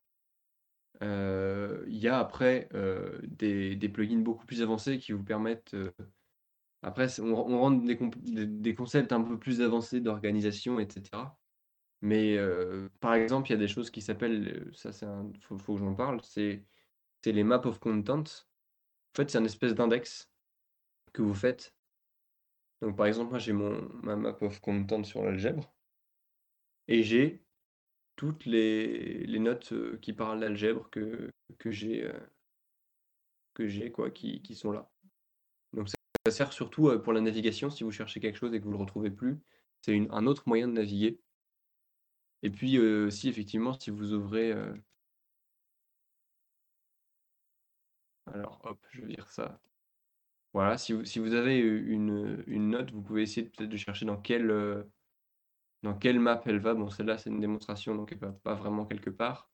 [SPEAKER 1] Il y a après, des plugins beaucoup plus avancés qui vous permettent, après on rentre des concepts un peu plus avancés d'organisation et cetera. Mais, par exemple, il y a des choses qui s'appellent, ça c'est un faut que j'en parle, c'est les map of content. En fait, c'est un espèce d'index que vous faites. Donc par exemple, moi j'ai ma map of content sur l'algèbre et j'ai toutes les notes, qui parlent d'algèbre que j'ai, quoi, qui sont là. Donc ça sert surtout, pour la navigation si vous cherchez quelque chose et que vous le retrouvez plus. C'est un autre moyen de naviguer et puis, aussi effectivement si vous ouvrez, alors hop, je vais dire ça. Voilà, si vous avez, une note, vous pouvez essayer peut-être de chercher dans quelle map elle va. Bon, celle-là, c'est une démonstration, donc elle va pas vraiment quelque part.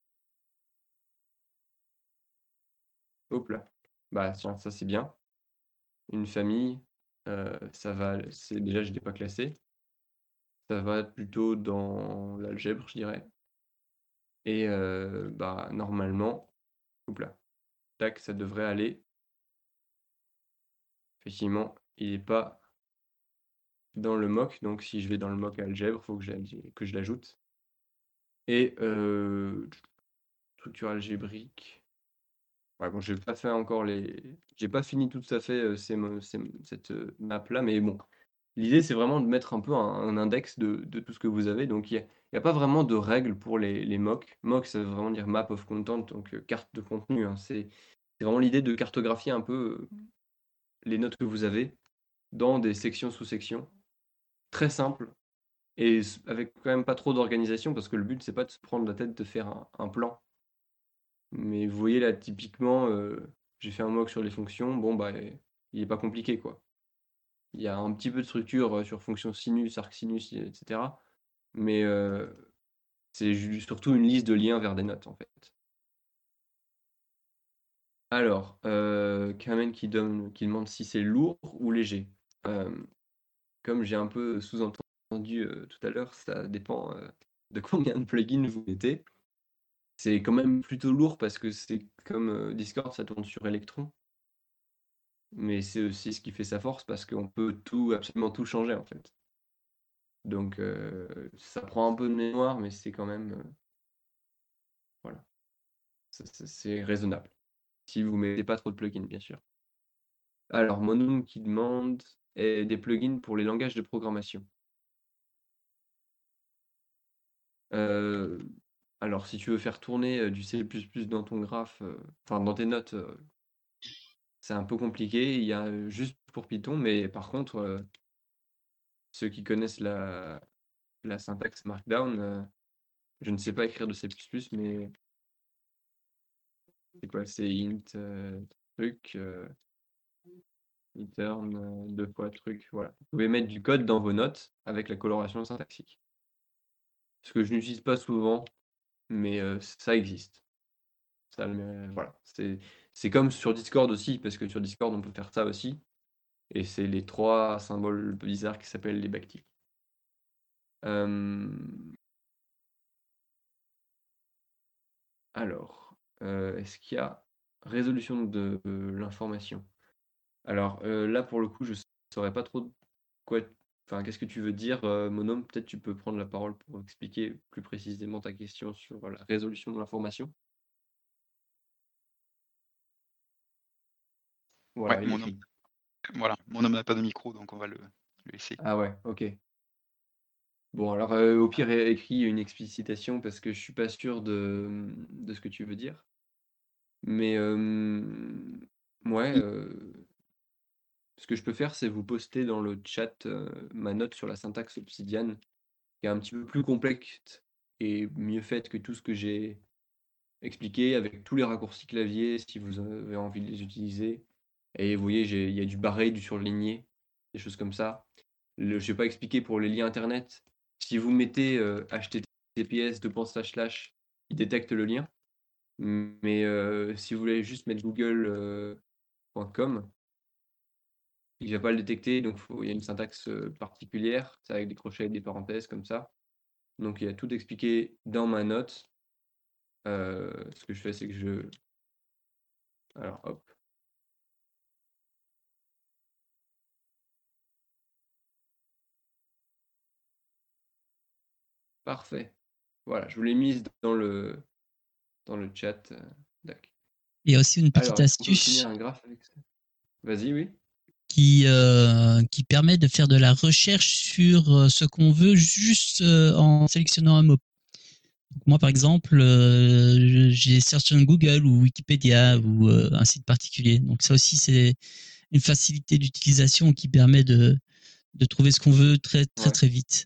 [SPEAKER 1] Hop là. Bah, tiens, ça c'est bien. Une famille, ça va c'est déjà je l'ai pas classé. Ça va plutôt dans l'algèbre, je dirais et bah, normalement, hop là, tac, ça devrait aller. Effectivement, il est pas dans le mock, donc si je vais dans le mock algèbre, il faut que je l'ajoute et structure algébrique. Ouais, bon, j'ai pas fini tout à fait, cette, map là, mais bon, l'idée, c'est vraiment de mettre un peu un index de tout ce que vous avez. Donc, il y a pas vraiment de règles pour les mocks. Mock, ça veut vraiment dire map of content, donc carte de contenu, hein. C'est vraiment l'idée de cartographier un peu les notes que vous avez dans des sections sous-sections. Très simple et avec quand même pas trop d'organisation parce que le but, c'est pas de se prendre la tête de faire un plan. Mais vous voyez là, typiquement, j'ai fait un mock sur les fonctions. Bon, bah, il est pas compliqué, quoi. Il y a un petit peu de structure sur fonction sinus, arcsinus, etc. Mais c'est surtout une liste de liens vers des notes, en fait. Alors, Kamen qui demande si c'est lourd ou léger. Comme j'ai un peu sous-entendu tout à l'heure, ça dépend de combien de plugins vous mettez. C'est quand même plutôt lourd parce que c'est comme Discord, ça tourne sur Electron. Mais c'est aussi ce qui fait sa force parce qu'on peut absolument tout changer en fait. Donc ça prend un peu de mémoire, mais c'est quand même voilà, c'est raisonnable. Si vous mettez pas trop de plugins, bien sûr. Alors, Monum qui demande des plugins pour les langages de programmation. Alors, si tu veux faire tourner du C++ dans ton graphe, enfin dans tes notes, c'est un peu compliqué. Il y a juste pour Python, mais par contre, ceux qui connaissent la syntaxe Markdown, je ne sais pas écrire de C++, mais c'est quoi? C'est int truc return 2 fois truc, voilà. Vous pouvez mettre du code dans vos notes avec la coloration syntaxique. Ce que je n'utilise pas souvent, mais ça existe. Ça, voilà. C'est comme sur Discord aussi, parce que sur Discord, on peut faire ça aussi. Et c'est les 3 symboles bizarres qui s'appellent les backticks. Alors, est-ce qu'il y a résolution de l'information? Alors là, pour le coup, je ne saurais pas trop quoi. Enfin, qu'est-ce que tu veux dire, Monome? Peut-être tu peux prendre la parole pour expliquer plus précisément ta question sur la résolution de l'information. Voilà,
[SPEAKER 2] Ouais,
[SPEAKER 1] il
[SPEAKER 2] mon homme,
[SPEAKER 1] écrit.
[SPEAKER 2] voilà, mon homme n'a pas de micro, donc on va le laisser.
[SPEAKER 1] Ah ouais, ok. Bon, alors au pire, écris une explicitation parce que je suis pas sûr de ce que tu veux dire. Mais ouais, ce que je peux faire, c'est vous poster dans le chat ma note sur la syntaxe Obsidian, qui est un petit peu plus complexe et mieux faite que tout ce que j'ai expliqué, avec tous les raccourcis clavier, si vous avez envie de les utiliser. Et vous voyez, il y a du barré, du surligné, des choses comme ça. Je n'ai pas expliqué pour les liens internet. Si vous mettez https il détecte le lien. Mais si vous voulez juste mettre google.com, il ne va pas le détecter. Donc il y a une syntaxe particulière, c'est avec des crochets et des parenthèses comme ça. Donc il y a tout expliqué dans ma note. Ce que je fais, c'est que alors hop. Parfait. Voilà, je vous l'ai mise dans le chat. D'accord.
[SPEAKER 3] Il y a aussi une petite
[SPEAKER 1] Alors, est-ce qu'on peut
[SPEAKER 3] astuce
[SPEAKER 1] finir un graphe avec ça? Vas-y, oui.
[SPEAKER 3] qui permet de faire de la recherche sur ce qu'on veut juste en sélectionnant un mot. Donc moi, par exemple, j'ai Search on Google ou Wikipédia ou un site particulier. Donc ça aussi, c'est une facilité d'utilisation qui permet de trouver ce qu'on veut très
[SPEAKER 1] Ouais.
[SPEAKER 3] très vite.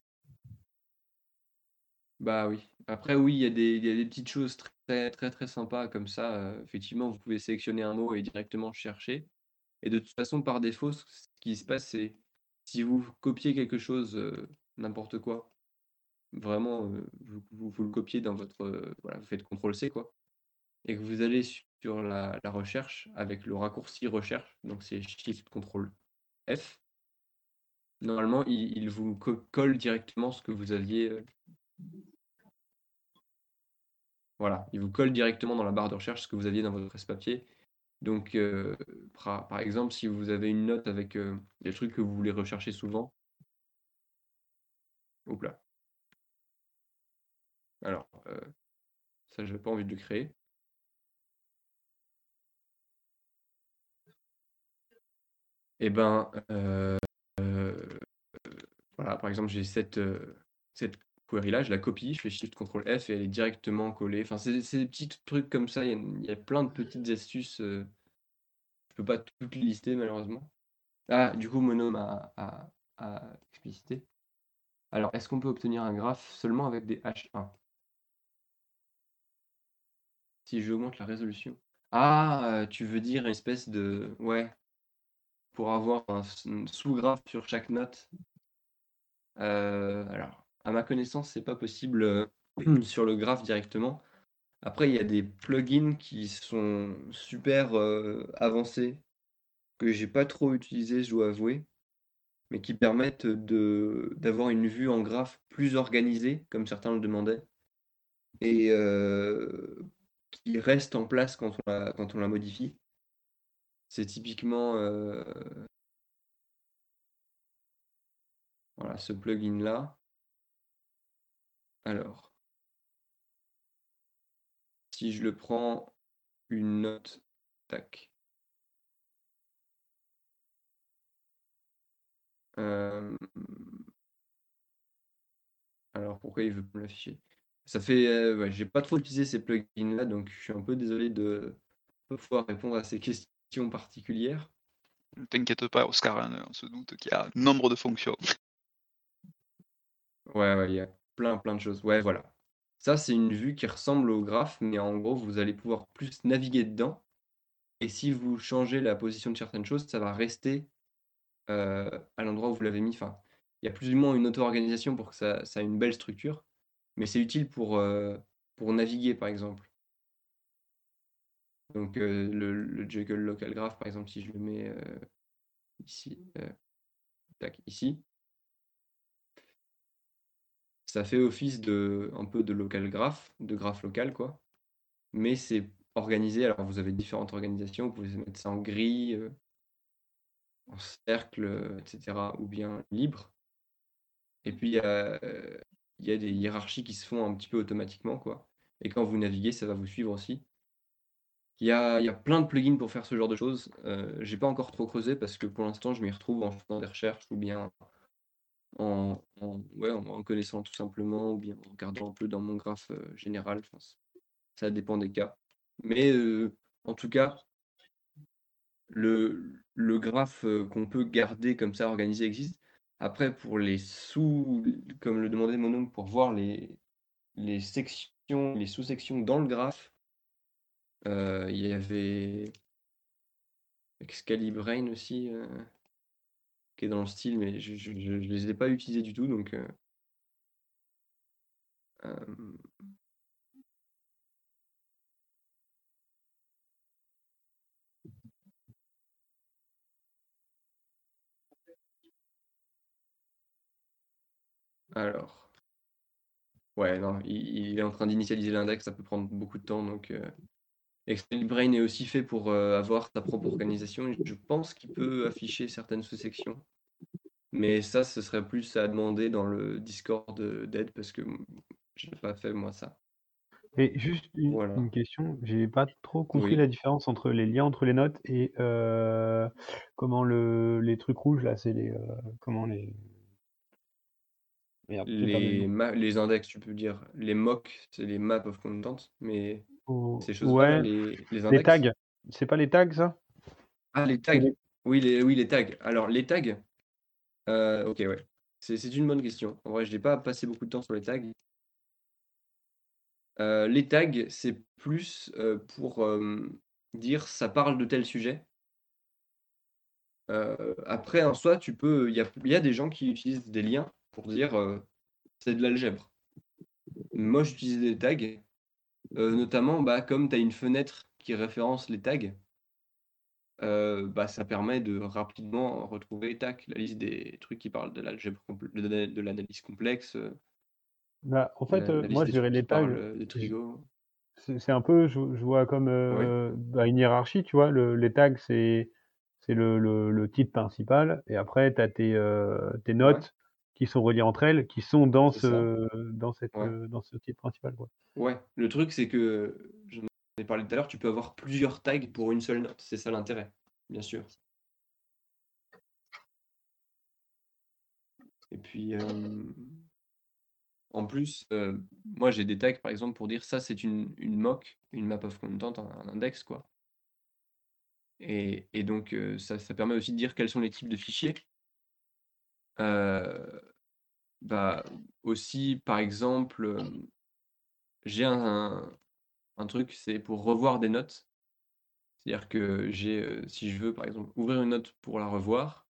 [SPEAKER 1] Bah oui. Après, oui, il y a des petites choses très très très sympas comme ça. Effectivement, vous pouvez sélectionner un mot et directement chercher. Et de toute façon, par défaut, ce qui se passe, c'est si vous copiez quelque chose, n'importe quoi, vraiment, vous le copiez dans votre, voilà, vous faites CTRL-C, quoi, et que vous allez sur la recherche avec le raccourci recherche, donc c'est Shift CTRL-F. Normalement, il vous colle directement ce que vous aviez. Voilà, il vous colle directement dans la barre de recherche ce que vous aviez dans votre presse-papier. Donc, par exemple, si vous avez une note avec des trucs que vous voulez rechercher souvent, hop là. Alors, ça, je n'ai pas envie de le créer. Eh ben, Voilà, par exemple, j'ai cette query-là, je la copie, je fais Shift CTRL F et elle est directement collée. Enfin, c'est des petits trucs comme ça. Il y a plein de petites astuces. Je peux pas toutes les lister, malheureusement. Ah, du coup, Monome a explicité. Alors, est-ce qu'on peut obtenir un graphe seulement avec des H1 si j'augmente la résolution? Ah, tu veux dire une espèce de... Ouais, pour avoir un sous-graphe sur chaque note. Alors, à ma connaissance, c'est pas possible sur le graphe directement. Après, il y a des plugins qui sont super avancés, que j'ai pas trop utilisé, je dois avouer, mais qui permettent d'avoir une vue en graphe plus organisée, comme certains le demandaient, et qui reste en place quand on la modifie. C'est typiquement voilà, ce plugin-là. Alors, si je le prends une note, tac. Alors pourquoi il veut pas me l'afficher? Ça fait, ouais, j'ai pas trop utilisé ces plugins-là, donc je suis un peu désolé de pas pouvoir répondre à ces questions particulières.
[SPEAKER 2] Ne t'inquiète pas, Oscar, hein, on se doute qu'il y a nombre de fonctions.
[SPEAKER 1] Ouais, il y a plein de choses. Ouais, voilà. Ça, c'est une vue qui ressemble au graphe, mais en gros, vous allez pouvoir plus naviguer dedans. Et si vous changez la position de certaines choses, ça va rester à l'endroit où vous l'avez mis. Enfin, il y a plus ou moins une auto-organisation pour que ça ait une belle structure. Mais c'est utile pour naviguer, par exemple. Donc, le Jekyll Local Graph, par exemple, si je le mets ici, tac, ici, ça fait office un peu de local graph, de graphe local, quoi. Mais c'est organisé. Alors, vous avez différentes organisations. Vous pouvez mettre ça en grille, en cercle, etc. ou bien libre. Et puis, il y a des hiérarchies qui se font un petit peu automatiquement, quoi. Et quand vous naviguez, ça va vous suivre aussi. Il y a plein de plugins pour faire ce genre de choses. J'ai pas encore trop creusé parce que pour l'instant, je m'y retrouve en faisant des recherches ou bien ouais, en connaissant tout simplement ou bien en regardant un peu dans mon graphe général. Enfin, ça dépend des cas. Mais en tout cas, le graphe qu'on peut garder comme ça organisé existe. Après, pour les comme le demandait Monome, pour voir les sections, les sous-sections dans le graphe, il y avait Excalibrain aussi, qui est dans le style, mais je les ai pas utilisés du tout, donc alors, ouais, non, il est en train d'initialiser l'index, ça peut prendre beaucoup de temps, donc Excalibrain est aussi fait pour avoir sa propre organisation, et je pense qu'il peut afficher certaines sous-sections. Mais ça, ce serait plus à demander dans le Discord d'Ed, parce que je n'ai pas fait moi ça.
[SPEAKER 4] Et juste
[SPEAKER 1] Voilà.
[SPEAKER 4] une question, j'ai pas trop compris
[SPEAKER 1] Oui.
[SPEAKER 4] la différence entre les liens entre les notes et comment les trucs rouges là, c'est les comment les merde, j'ai perdu le nom.
[SPEAKER 1] Les index, tu peux dire. Les mocks, c'est les maps of content, mais ces choses-là, là,
[SPEAKER 4] Ouais,
[SPEAKER 1] les
[SPEAKER 4] les
[SPEAKER 1] index.
[SPEAKER 4] tags, c'est pas les tags ça?
[SPEAKER 1] Ah, les tags. Oui, les tags. Alors, les tags, ok, ouais. C'est une bonne question. En vrai, je n'ai pas passé beaucoup de temps sur les tags. Les tags, c'est plus pour dire ça parle de tel sujet. Après, en soi, il y a des gens qui utilisent des liens pour dire c'est de l'algèbre. Moi, j'utilise des tags, notamment comme tu as une fenêtre qui référence les tags, ça permet de rapidement retrouver tac, la liste des trucs qui parlent de l'algèbre de l'analyse complexe,
[SPEAKER 4] Bah, en fait,
[SPEAKER 1] la liste
[SPEAKER 4] moi
[SPEAKER 1] des
[SPEAKER 4] je dirais
[SPEAKER 1] trucs qui
[SPEAKER 4] les tags,
[SPEAKER 1] parlent de trigo.
[SPEAKER 4] c'est un peu, je vois comme
[SPEAKER 1] Oui,
[SPEAKER 4] une hiérarchie, tu vois. Les tags, c'est le titre principal, et après, tu as tes
[SPEAKER 1] ouais,
[SPEAKER 4] notes qui sont reliées entre elles, qui sont dans
[SPEAKER 1] c'est ça. Ouais.
[SPEAKER 4] dans ce titre principal, quoi.
[SPEAKER 1] Ouais, le truc, c'est que, j'en ai parlé tout à l'heure, tu peux avoir plusieurs tags pour une seule note. C'est ça l'intérêt, bien sûr. Et puis, en plus, moi j'ai des tags par exemple pour dire ça c'est une mock, une map of content, un index quoi. Et donc, ça permet aussi de dire quels sont les types de fichiers. Heu, Bah, aussi par exemple, j'ai un truc, c'est pour revoir des notes. C'est-à-dire que si je veux par exemple ouvrir une note pour la revoir,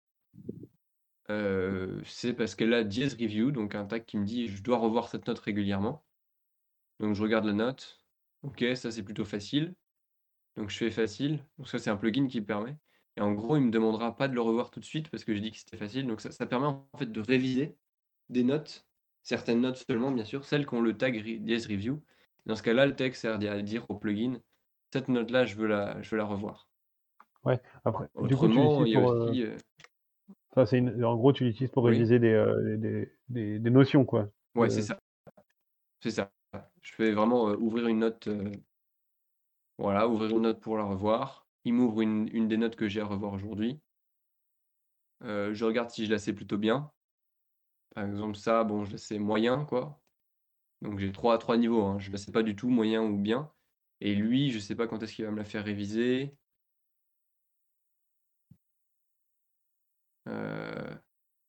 [SPEAKER 1] c'est parce qu'elle a dièse review, donc un tag qui me dit: «Je dois revoir cette note régulièrement». Donc je regarde la note, OK, ça c'est plutôt facile, donc je fais facile, donc ça c'est un plugin qui me permet et en gros, il me demandera pas de le revoir tout de suite parce que j'ai dit que c'était facile, donc ça permet en fait de réviser des notes, certaines notes seulement bien sûr, celles qui ont le tag dièse review. Dans ce cas-là, le tag sert à dire au plugin: «Cette note-là, je veux la revoir».
[SPEAKER 4] Ouais, après, du coup, tu
[SPEAKER 1] Autrement,
[SPEAKER 4] l'utilises
[SPEAKER 1] il y a
[SPEAKER 4] pour.
[SPEAKER 1] aussi,
[SPEAKER 4] Enfin, en gros, tu l'utilises pour
[SPEAKER 1] oui,
[SPEAKER 4] réviser des notions, quoi.
[SPEAKER 1] ouais, c'est ça, c'est ça. Je fais vraiment, ouvrir une note, voilà, ouvrir une note pour la revoir. Il m'ouvre une des notes que j'ai à revoir aujourd'hui. Je regarde si je la sais plutôt bien. Par exemple, ça, bon, je la sais moyen, quoi. Donc j'ai trois niveaux, hein. Je la sais pas du tout, moyen ou bien. Et lui, je sais pas quand est-ce qu'il va me la faire réviser. Heu,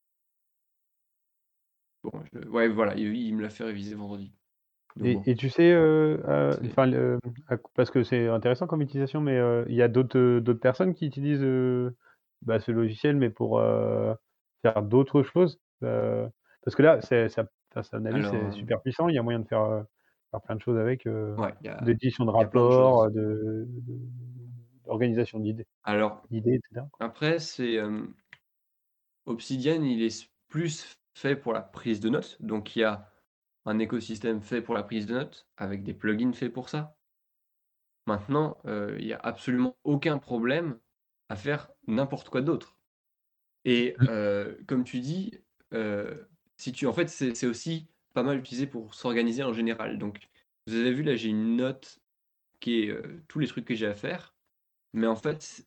[SPEAKER 1] bon, ouais, voilà, il me l'a fait réviser vendredi. Donc bon,
[SPEAKER 4] Et tu sais,
[SPEAKER 1] c'est
[SPEAKER 4] enfin, parce que c'est intéressant comme utilisation, mais il y a d'autres personnes qui utilisent bah, ce logiciel, mais pour faire d'autres choses. Parce que là, enfin, c'est un avis,
[SPEAKER 1] alors,
[SPEAKER 4] c'est super puissant. Il y a moyen de faire plein de choses avec,
[SPEAKER 1] ouais, il y a
[SPEAKER 4] d'édition de
[SPEAKER 1] il y a plein de choses.
[SPEAKER 4] rapports, d'organisation
[SPEAKER 1] Alors
[SPEAKER 4] d'idées, etc.
[SPEAKER 1] après, Obsidian, il est plus fait pour la prise de notes, donc il y a un écosystème fait pour la prise de notes, avec des plugins faits pour ça. Maintenant, il y a absolument aucun problème à faire n'importe quoi d'autre et
[SPEAKER 3] Le-
[SPEAKER 1] comme tu dis, si tu en fait, c'est aussi pas mal utilisé pour s'organiser en général. Donc vous avez vu là, j'ai une note qui est, tous les trucs que j'ai à faire, mais en fait,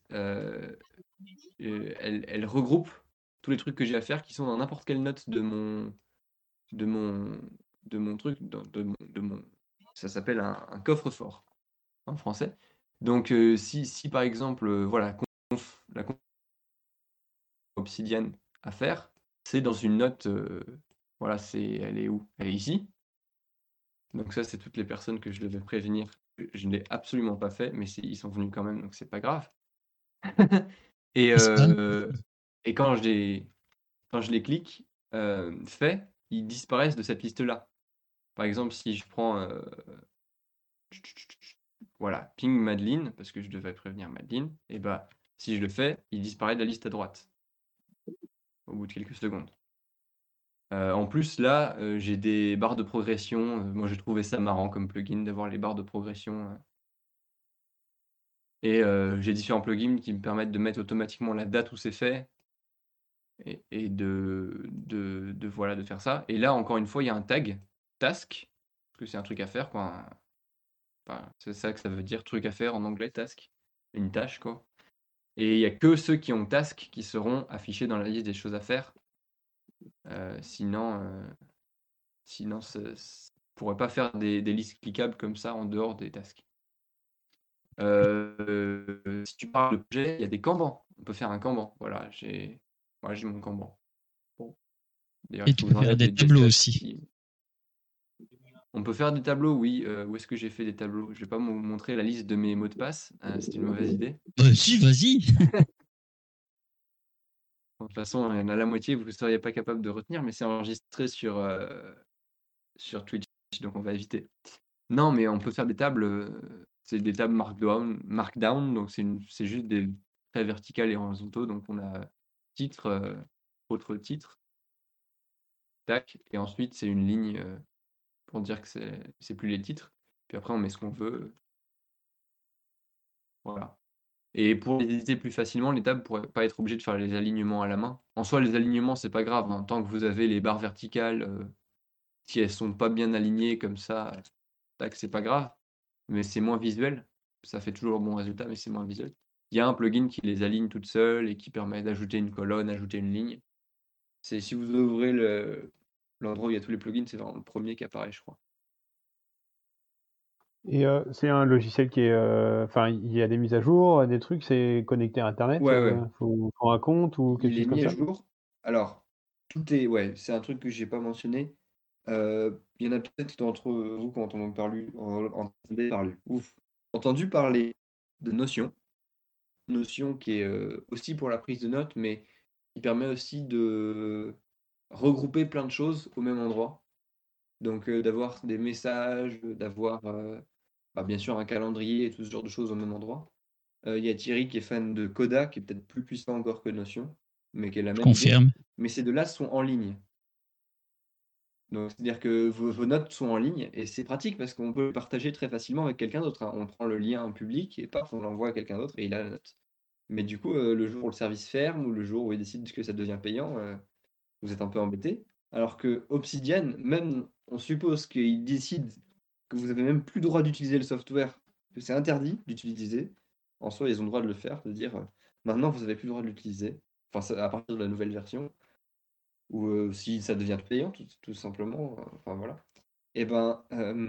[SPEAKER 1] elle regroupe tous les trucs que j'ai à faire qui sont dans n'importe quelle note de mon de mon truc, de mon ça s'appelle un coffre-fort en français. Donc, si par exemple, voilà, la conf Obsidian à faire, c'est dans une note, voilà, elle est où? Elle est ici. Donc ça, c'est toutes les personnes que je devais prévenir. Je ne l'ai absolument pas fait, mais ils sont venus quand même, donc c'est pas grave. Et
[SPEAKER 3] C'est pas.
[SPEAKER 1] quand je les clique, fait, ils disparaissent de cette liste-là. Par exemple, si je prends, voilà, ping Madeline, parce que je devais prévenir Madeline, et bah, si je le fais, il disparaît de la liste à droite, au bout de quelques secondes. En plus, là, j'ai des barres de progression. Moi, j'ai trouvé ça marrant comme plugin d'avoir les barres de progression. Et j'ai différents plugins qui me permettent de mettre automatiquement la date où c'est fait et voilà, de faire ça. Et là, encore une fois, il y a un tag task, parce que c'est un truc à faire, quoi. Enfin, c'est ça que ça veut dire, truc à faire en anglais, task, une tâche, quoi. Et il y a que ceux qui ont task qui seront affichés dans la liste des choses à faire. Sinon, pourrait pas faire des listes cliquables comme ça en dehors des tasks. Si tu parles de projet, il y a des Kanban. On peut faire un Kanban. Voilà, moi j'ai mon Kanban. Bon. D'ailleurs,
[SPEAKER 3] Et
[SPEAKER 1] il
[SPEAKER 3] tu
[SPEAKER 1] faut que
[SPEAKER 3] peux faire
[SPEAKER 1] j'enlève
[SPEAKER 3] des
[SPEAKER 1] les
[SPEAKER 3] tableaux
[SPEAKER 1] gestats
[SPEAKER 3] aussi.
[SPEAKER 1] qui. On peut faire des tableaux, oui. Où est-ce que j'ai fait des tableaux? Je vais pas vous montrer la liste de mes mots de passe. C'est une mauvaise idée.
[SPEAKER 3] Si, vas-y.
[SPEAKER 1] De toute façon, il y en a la moitié, vous ne seriez pas capable de retenir, mais c'est enregistré sur Twitch, donc on va éviter. Non, mais on peut faire des tables, c'est des tables markdown, donc c'est juste des traits verticales et horizontaux, donc on a titre, autre titre, tac, et ensuite c'est une ligne, pour dire que c'est plus les titres. Puis après on met ce qu'on veut, voilà. Et pour les éditer plus facilement, les tables pourraient pas être obligés de faire les alignements à la main. En soi, les alignements, c'est pas grave, hein, tant que vous avez les barres verticales, si elles sont pas bien alignées comme ça, tac, c'est pas grave, mais c'est moins visuel. Ça fait toujours le bon résultat, mais c'est moins visuel. Il y a un plugin qui les aligne toutes seules et qui permet d'ajouter une colonne, ajouter une ligne. C'est si vous ouvrez l'endroit où il y a tous les plugins, c'est vraiment le premier qui apparaît, je crois.
[SPEAKER 4] Et c'est un logiciel qui est, enfin, il y a des mises à jour, des trucs, c'est connecté à internet,
[SPEAKER 1] Ouais.
[SPEAKER 4] faut un compte ou quelque
[SPEAKER 1] Il est
[SPEAKER 4] chose comme
[SPEAKER 1] mis à
[SPEAKER 4] ça?
[SPEAKER 1] jour. Alors, ouais, c'est un truc que j'ai pas mentionné. Il y en a peut-être d'entre vous qui ont entendu parler de Notion. Notion qui est aussi pour la prise de notes, mais qui permet aussi de regrouper plein de choses au même endroit. Donc d'avoir des messages, d'avoir bien sûr un calendrier et tout ce genre de choses au même endroit. Il y a Thierry qui est fan de Coda, qui est peut-être plus puissant encore que Notion, mais qui est la
[SPEAKER 3] Je
[SPEAKER 1] même idée.
[SPEAKER 3] confirme.
[SPEAKER 1] Mais ces deux-là sont en ligne. Donc c'est-à-dire que vos notes sont en ligne et c'est pratique parce qu'on peut le partager très facilement avec quelqu'un d'autre, hein. On prend le lien public et paf, on l'envoie à quelqu'un d'autre et il a la note. Mais du coup, le jour où le service ferme ou le jour où il décide que ça devient payant, vous êtes un peu embêté. Alors que Obsidian, même on suppose qu'il décide que vous avez même plus le droit d'utiliser le software, que c'est interdit d'utiliser. En soi, ils ont le droit de le faire, de dire maintenant vous avez plus le droit de l'utiliser. Enfin, à partir de la nouvelle version. Ou si ça devient payant, tout simplement. Enfin voilà. Et ben,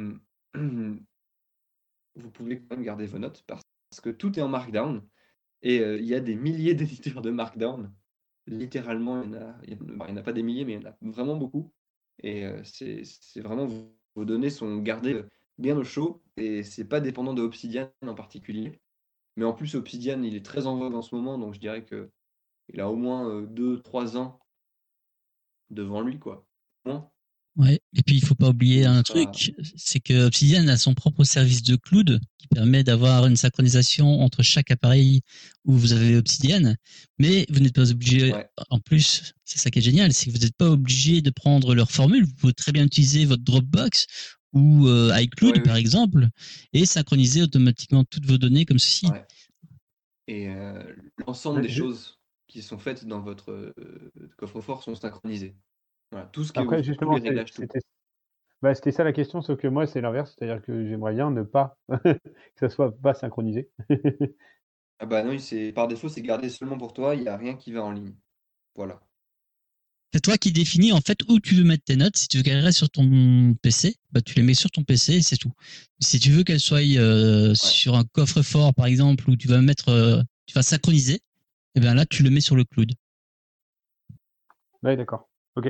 [SPEAKER 1] vous pouvez quand même garder vos notes parce que tout est en Markdown. Et il y a des milliers d'éditeurs de Markdown. Littéralement, il y en a pas des milliers, mais il y en a vraiment beaucoup. Et c'est vraiment, vos données sont gardées bien au chaud et c'est pas dépendant de Obsidian en particulier. Mais en plus, Obsidian, il est très en vogue en ce moment, donc je dirais que il a au moins 2-3 ans devant lui, quoi. Au moins,
[SPEAKER 3] Ouais. Et puis, il faut pas oublier
[SPEAKER 1] où il
[SPEAKER 3] un
[SPEAKER 1] sera.
[SPEAKER 3] truc, c'est que Obsidian a son propre service de cloud qui permet d'avoir une synchronisation entre chaque appareil où vous avez Obsidian, mais vous n'êtes pas obligé,
[SPEAKER 1] Ouais,
[SPEAKER 3] en plus, c'est ça qui est génial, c'est que vous n'êtes pas obligé de prendre leur formule, vous pouvez très bien utiliser votre Dropbox ou iCloud,
[SPEAKER 1] ouais,
[SPEAKER 3] par
[SPEAKER 1] oui.
[SPEAKER 3] exemple, et synchroniser automatiquement toutes vos données comme ceci.
[SPEAKER 1] Ouais. Et l'ensemble des choses qui sont faites dans votre coffre-fort sont synchronisées. Voilà, tout ce que
[SPEAKER 4] Après,
[SPEAKER 1] tous
[SPEAKER 4] justement,
[SPEAKER 1] les réglages, tout.
[SPEAKER 4] c'était ça la question, sauf que moi, c'est l'inverse, c'est-à-dire que j'aimerais bien ne pas, que ça soit pas synchronisé.
[SPEAKER 1] Ah bah non, c'est par défaut, c'est gardé seulement pour toi, il n'y a rien qui va en ligne. Voilà.
[SPEAKER 3] C'est toi qui définis en fait où tu veux mettre tes notes. Si tu veux qu'elles restent sur ton PC, bah tu les mets sur ton PC et c'est tout. Si tu veux qu'elles soient
[SPEAKER 1] Ouais.
[SPEAKER 3] sur un coffre-fort par exemple où tu vas tu vas synchroniser, et bien là tu le mets sur le cloud.
[SPEAKER 4] Ouais, d'accord. Ok.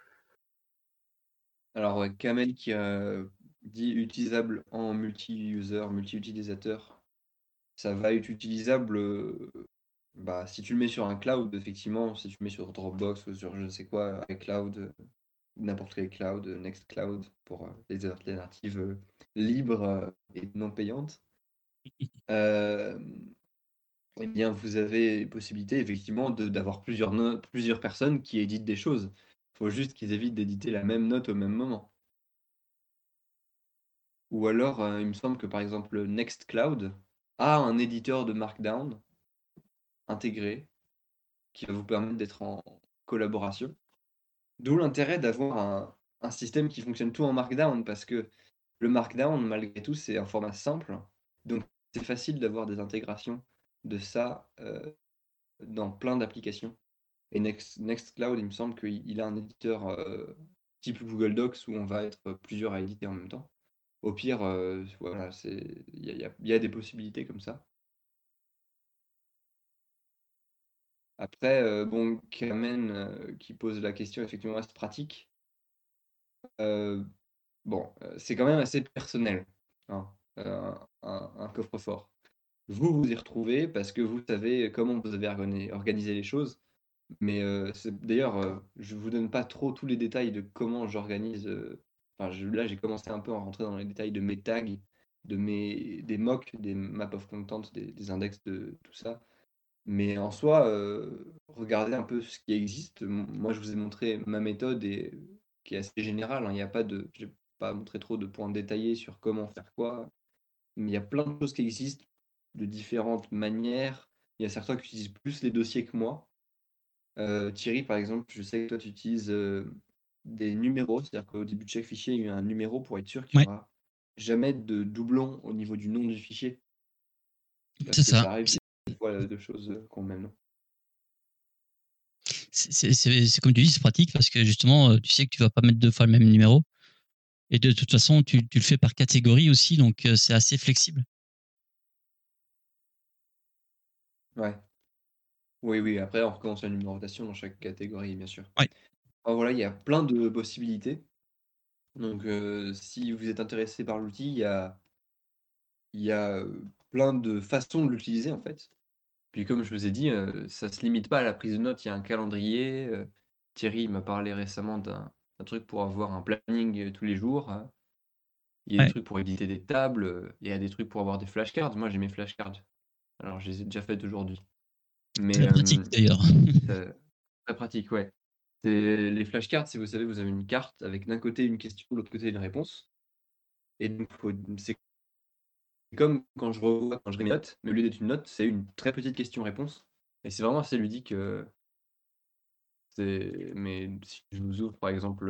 [SPEAKER 1] Alors, ouais, Kamel qui dit utilisable en multi-user, multi-utilisateur. Ça va être utilisable si tu le mets sur un cloud, effectivement, si tu le mets sur Dropbox ou sur je ne sais quoi, iCloud, n'importe quel cloud, Nextcloud pour les alternatives libres et non payantes. Euh, eh bien, vous avez possibilité effectivement d'avoir plusieurs personnes qui éditent des choses. Il faut juste qu'ils évitent d'éditer la même note au même moment. Ou alors, il me semble que par exemple Nextcloud a un éditeur de Markdown intégré qui va vous permettre d'être en collaboration. D'où l'intérêt d'avoir un système qui fonctionne tout en Markdown, parce que le Markdown, malgré tout, c'est un format simple. Donc, c'est facile d'avoir des intégrations de ça dans plein d'applications. Et Nextcloud, il me semble qu'il a un éditeur type Google Docs où on va être plusieurs à éditer en même temps. Au pire, voilà, il y a des possibilités comme ça. Après, bon, Kamen qui pose la question, effectivement, reste pratique. Bon, c'est quand même assez personnel, hein, un coffre-fort. Vous vous y retrouvez parce que vous savez comment vous avez organisé les choses. Mais d'ailleurs, je vous donne pas trop tous les détails de comment j'organise. Enfin, là, j'ai commencé un peu à rentrer dans les détails de mes tags, des mocks, des maps of content, des index de tout ça. Mais en soi, regardez un peu ce qui existe. Moi, je vous ai montré ma méthode qui est assez générale, hein. Il y a pas de, j'ai pas montré trop de points détaillés sur comment faire quoi. Mais il y a plein de choses qui existent de différentes manières. Il y a certains qui utilisent plus les dossiers que moi. Thierry, par exemple, je sais que toi, tu utilises des numéros. C'est-à-dire qu'au début de chaque fichier, il y a un numéro pour être sûr qu'il n'y
[SPEAKER 3] Ouais,
[SPEAKER 1] aura jamais de doublon au niveau du nom du fichier. Parce
[SPEAKER 3] c'est
[SPEAKER 1] que
[SPEAKER 3] ça.
[SPEAKER 1] ça arrive des fois de choses qu'on même.
[SPEAKER 3] C'est comme tu dis, c'est pratique parce que justement, tu sais que tu vas pas mettre 2 fois le même numéro. Et de toute façon, tu le fais par catégorie aussi, donc c'est assez flexible.
[SPEAKER 1] Ouais. Oui, après, on recommence la numérotation dans chaque catégorie, bien sûr.
[SPEAKER 3] Ouais.
[SPEAKER 1] Alors voilà, il y a plein de possibilités. Donc, si vous êtes intéressé par l'outil, il y a plein de façons de l'utiliser, en fait. Puis comme je vous ai dit, ça se limite pas à la prise de notes, il y a un calendrier, Thierry m'a parlé récemment d'un truc pour avoir un planning, tous les jours, il y a des
[SPEAKER 3] Ouais.
[SPEAKER 1] trucs pour éditer des tables, il y a des trucs pour avoir des flashcards. Moi, j'ai mes flashcards. Alors je les ai déjà faites aujourd'hui. Mais,
[SPEAKER 3] Très pratique d'ailleurs.
[SPEAKER 1] très pratique, ouais. C'est les flashcards, si vous savez, vous avez une carte avec d'un côté une question, de l'autre côté une réponse et donc c'est comme quand je regarde mes notes, mais au lieu d'être une note, c'est une très petite question-réponse et c'est vraiment assez ludique, mais si je vous ouvre par exemple,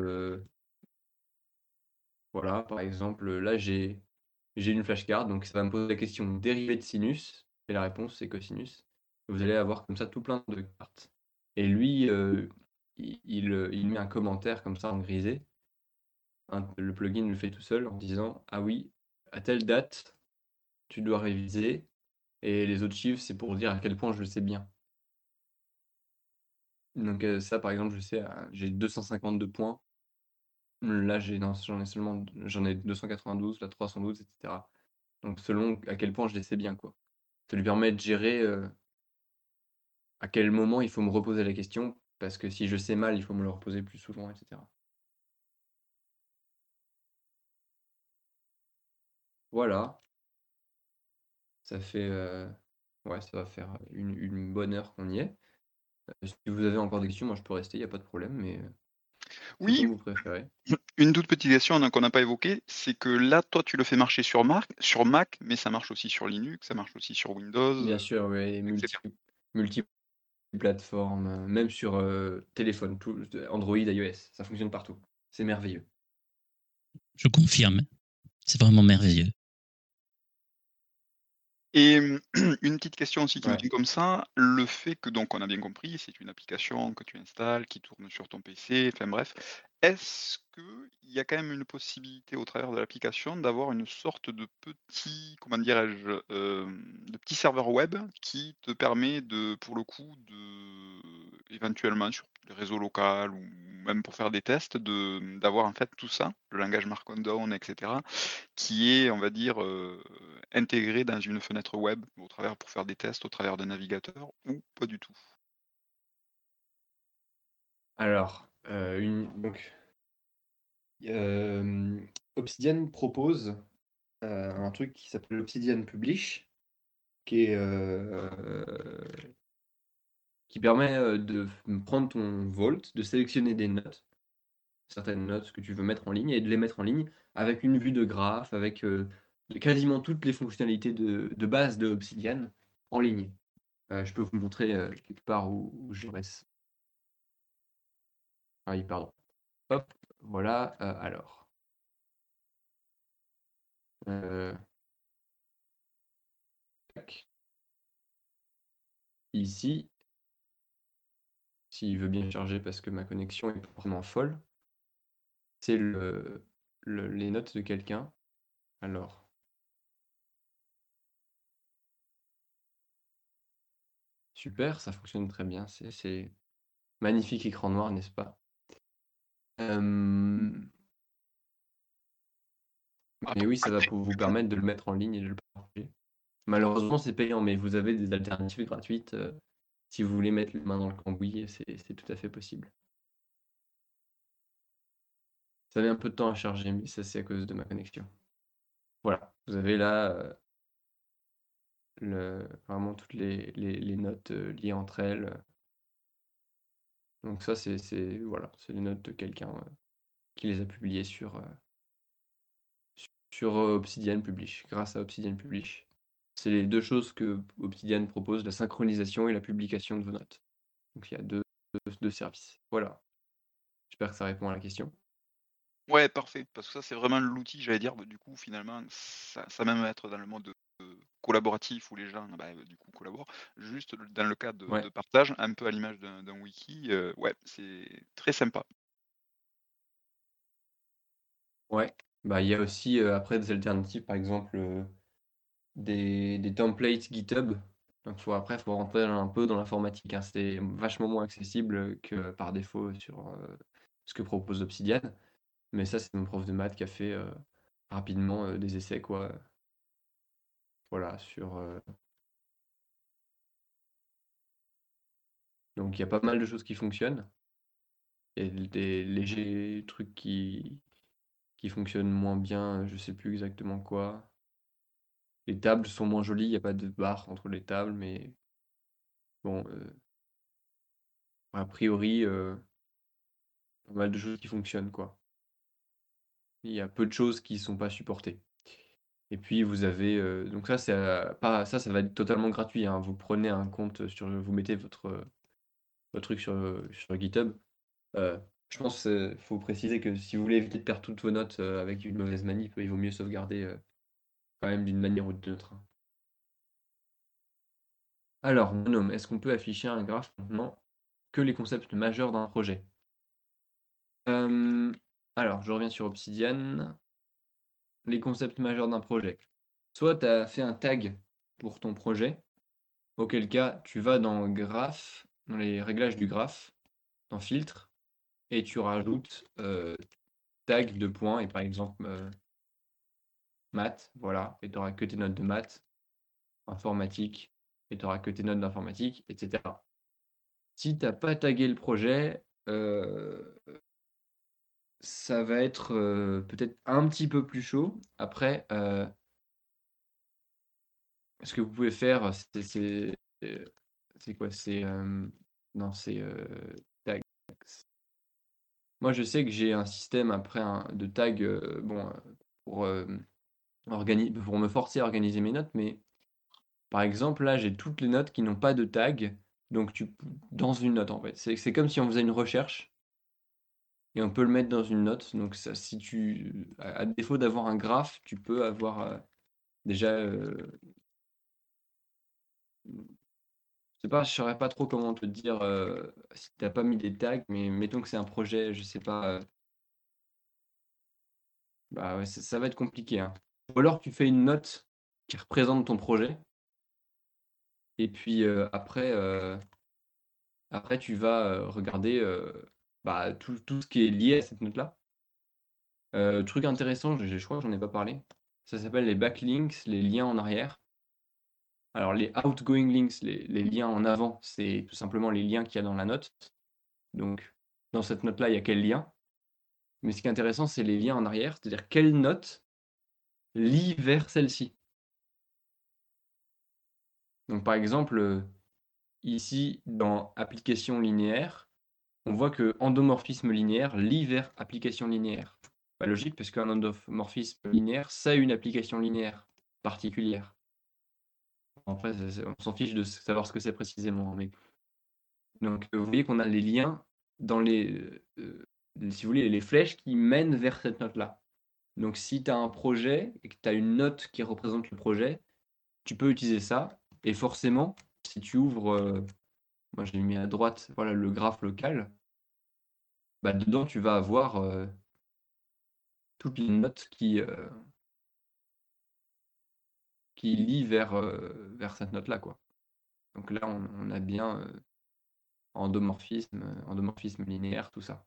[SPEAKER 1] voilà, par exemple, là j'ai une flashcard, donc ça va me poser la question dérivée de sinus et la réponse c'est cosinus. Vous allez avoir comme ça tout plein de cartes et lui, il met un commentaire comme ça en grisé. Le plugin le fait tout seul en disant: «Ah oui, à telle date, tu dois réviser» et les autres chiffres, c'est pour dire à quel point je le sais bien. Donc ça, par exemple, je sais, j'ai 252 points. Là, non, j'en ai 292, là 312 et cetera. Donc selon à quel point je les sais bien, quoi. Ça lui permet de gérer, à quel moment il faut me reposer la question, parce que si je sais mal, il faut me le reposer plus souvent et cetera. Voilà, ça fait, ouais, ça va faire, une bonne heure qu'on y est. Si vous avez encore des questions, moi je peux rester, il y a pas de problème, mais, c'est
[SPEAKER 2] Oui,
[SPEAKER 1] comme vous préférez.
[SPEAKER 2] une toute petite question qu'on n'a pas évoquée, c'est que là, toi, tu le fais marcher sur Mac, mais ça marche aussi sur Linux, ça marche aussi sur Windows,
[SPEAKER 1] Bien sûr, ouais,
[SPEAKER 2] etc.
[SPEAKER 1] multi-plateformes, même sur, téléphone, tout Android, iOS, ça fonctionne partout. C'est merveilleux.
[SPEAKER 3] Je confirme. C'est vraiment merveilleux.
[SPEAKER 2] Et une petite question aussi qui me
[SPEAKER 1] Ouais.
[SPEAKER 2] vient comme ça, le fait que donc on a bien compris, c'est une application que tu installes, qui tourne sur ton PC, enfin bref. Est-ce qu'il y a quand même une possibilité au travers de l'application d'avoir une sorte de petit, comment dirais-je, de petit serveur web qui te permet de, pour le coup, éventuellement sur le réseau local ou même pour faire des tests, d'avoir en fait tout ça, le langage Markdown, etc., qui est, on va dire, intégré dans une fenêtre web pour faire des tests au travers d'un navigateur ou pas du tout?
[SPEAKER 1] Alors, Obsidian propose, un truc qui s'appelle Obsidian Publish, qui est, qui permet, de prendre ton Vault, de sélectionner des notes, certaines notes que tu veux mettre en ligne et de les mettre en ligne avec une vue de graphe, avec, quasiment toutes les fonctionnalités de base de Obsidian en ligne. Je peux vous montrer, quelque part où je reste. Ah oui, pardon. Hop, voilà, alors, heu, tac, ici, s'il veut bien charger parce que ma connexion est vraiment folle, c'est les notes de quelqu'un. Alors, super, ça fonctionne très bien, c'est magnifique écran noir, n'est-ce pas? Hem, mais oui, ça va vous permettre de le mettre en ligne et de le partager. Malheureusement, c'est payant, mais vous avez des alternatives gratuites, si vous voulez mettre les mains dans le cambouis, c'est tout à fait possible. Ça met un peu de temps à charger, mais ça, c'est à cause de ma connexion. Voilà, vous avez là, vraiment toutes les notes, liées entre elles. Donc ça, voilà, c'est les notes de quelqu'un, qui les a publiées sur Obsidian Publish, grâce à Obsidian Publish. C'est les 2 choses que Obsidian propose, la synchronisation et la publication de vos notes. Donc il y a deux services. Voilà, j'espère que ça répond à la question.
[SPEAKER 2] Ouais, parfait, parce que ça, c'est vraiment l'outil, j'allais dire, bah, du coup, finalement, ça même être dans le mode, collaboratif où les gens du coup collaborent, juste dans le cadre
[SPEAKER 1] Ouais.
[SPEAKER 2] de partage, un peu à l'image d'un wiki, ouais, c'est très sympa.
[SPEAKER 1] Ouais. Bah, il y a aussi, après des alternatives, par exemple, des templates GitHub. Donc faut rentrer un peu dans l'informatique, hein. C'est vachement moins accessible que par défaut sur, ce que propose Obsidian. Mais ça, c'est mon prof de maths qui a fait, rapidement, des essais quoi, voilà sur, donc il y a pas mal de choses qui fonctionnent et des légers trucs qui fonctionnent moins bien, je sais plus exactement quoi. Les tables sont moins jolies, il y a pas de barre entre les tables, mais bon, a priori, pas mal de choses qui fonctionnent, quoi. Il y a peu de choses qui sont pas supportées. Et puis vous avez, donc ça, c'est, pas ça, ça va être totalement gratuit, hein. Vous prenez un compte vous mettez votre truc sur GitHub. Je pense, faut préciser que si vous voulez éviter de perdre toutes vos notes, avec une mauvaise manip, il vaut mieux sauvegarder, quand même d'une manière ou d'une autre, hein. Alors, Monome, est-ce qu'on peut afficher un graphe maintenant que les concepts majeurs d'un projet? Alors, je reviens sur Obsidian. Les concepts majeurs d'un projet. Soit tu as fait un tag pour ton projet, auquel cas tu vas dans graphe, dans les réglages du graphe, dans filtre, et tu rajoutes tag de points, et par exemple maths, voilà, et tu n'auras que tes notes de maths, informatique, et tu n'auras que tes notes d'informatique, etc. Si tu n'as pas tagué le projet, ça va être peut-être un petit peu plus chaud. Après, ce que vous pouvez faire, c'est quoi? Non, c'est tags. Moi, je sais que j'ai un système après de tags, bon, pour, pour me forcer à organiser mes notes, mais par exemple, là, j'ai toutes les notes qui n'ont pas de tag, donc dans une note en fait. C'est comme si on faisait une recherche et on peut le mettre dans une note. Donc ça, si à défaut d'avoir un graphe, tu peux avoir déjà je saurais pas trop comment te dire, si t'as pas mis des tags, mais mettons que c'est un projet, je sais pas, bah, ouais, ça va être compliqué, hein. Ou alors tu fais une note qui représente ton projet et puis, après tu vas, regarder, bah, tout ce qui est lié à cette note-là. Truc intéressant, je crois que j'en ai pas parlé, ça s'appelle les backlinks, les liens en arrière. Alors les outgoing links, les liens en avant, c'est tout simplement les liens qu'il y a dans la note. Donc dans cette note-là, il y a quel lien? Mais ce qui est intéressant, c'est les liens en arrière, c'est-à-dire quelle note lie vers celle-ci. Donc par exemple, ici dans application linéaire, on voit que endomorphisme linéaire lie vers application linéaire. Pas logique, parce qu'un endomorphisme linéaire, c'est une application linéaire particulière. Après, on s'en fiche de savoir ce que c'est précisément. Mais... Donc vous voyez qu'on a les liens dans si vous voulez, les flèches qui mènent vers cette note-là. Donc si tu as un projet et que tu as une note qui représente le projet, tu peux utiliser ça. Et forcément, si tu ouvres, moi j'ai mis à droite, voilà, le graphe local, bah, dedans tu vas avoir toutes les notes qui lient vers cette note-là, quoi. Donc là, on a bien endomorphisme linéaire, tout ça.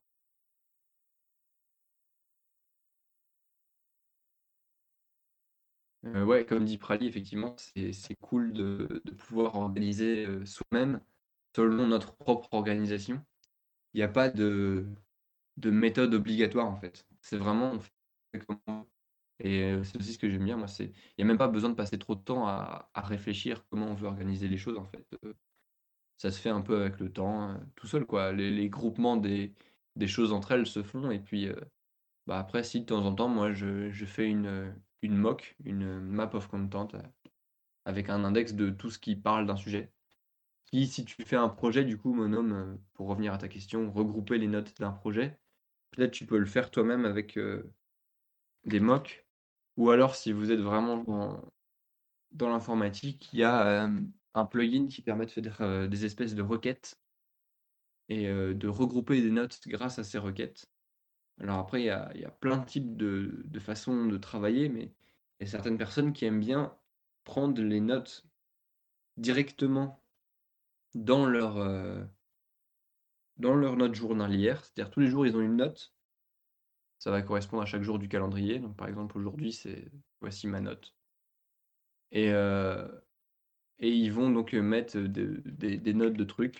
[SPEAKER 1] Ouais, comme dit Prali, effectivement, c'est cool de pouvoir organiser soi-même selon notre propre organisation. Il n'y a pas de méthode obligatoire, en fait. C'est vraiment, on fait comme on veut. Et c'est aussi ce que j'aime bien, moi, il n'y a même pas besoin de passer trop de temps à réfléchir comment on veut organiser les choses, en fait. Ça se fait un peu avec le temps, tout seul, quoi. Les groupements des choses entre elles se font, et puis bah, après, si de temps en temps, moi, je fais une mock, une map of content, avec un index de tout ce qui parle d'un sujet. Qui, si tu fais un projet, du coup, Monome, pour revenir à ta question, regrouper les notes d'un projet, peut-être tu peux le faire toi-même avec des mocks, ou alors si vous êtes vraiment dans l'informatique, il y a un plugin qui permet de faire des espèces de requêtes et de regrouper des notes grâce à ces requêtes. Alors après, il y a plein de types de façons de travailler, mais il y a certaines personnes qui aiment bien prendre les notes directement dans leur note journalière. C'est-à-dire tous les jours, ils ont une note. Ça va correspondre à chaque jour du calendrier. Donc par exemple, aujourd'hui, c'est voici ma note. Et, ils vont donc mettre des notes de trucs.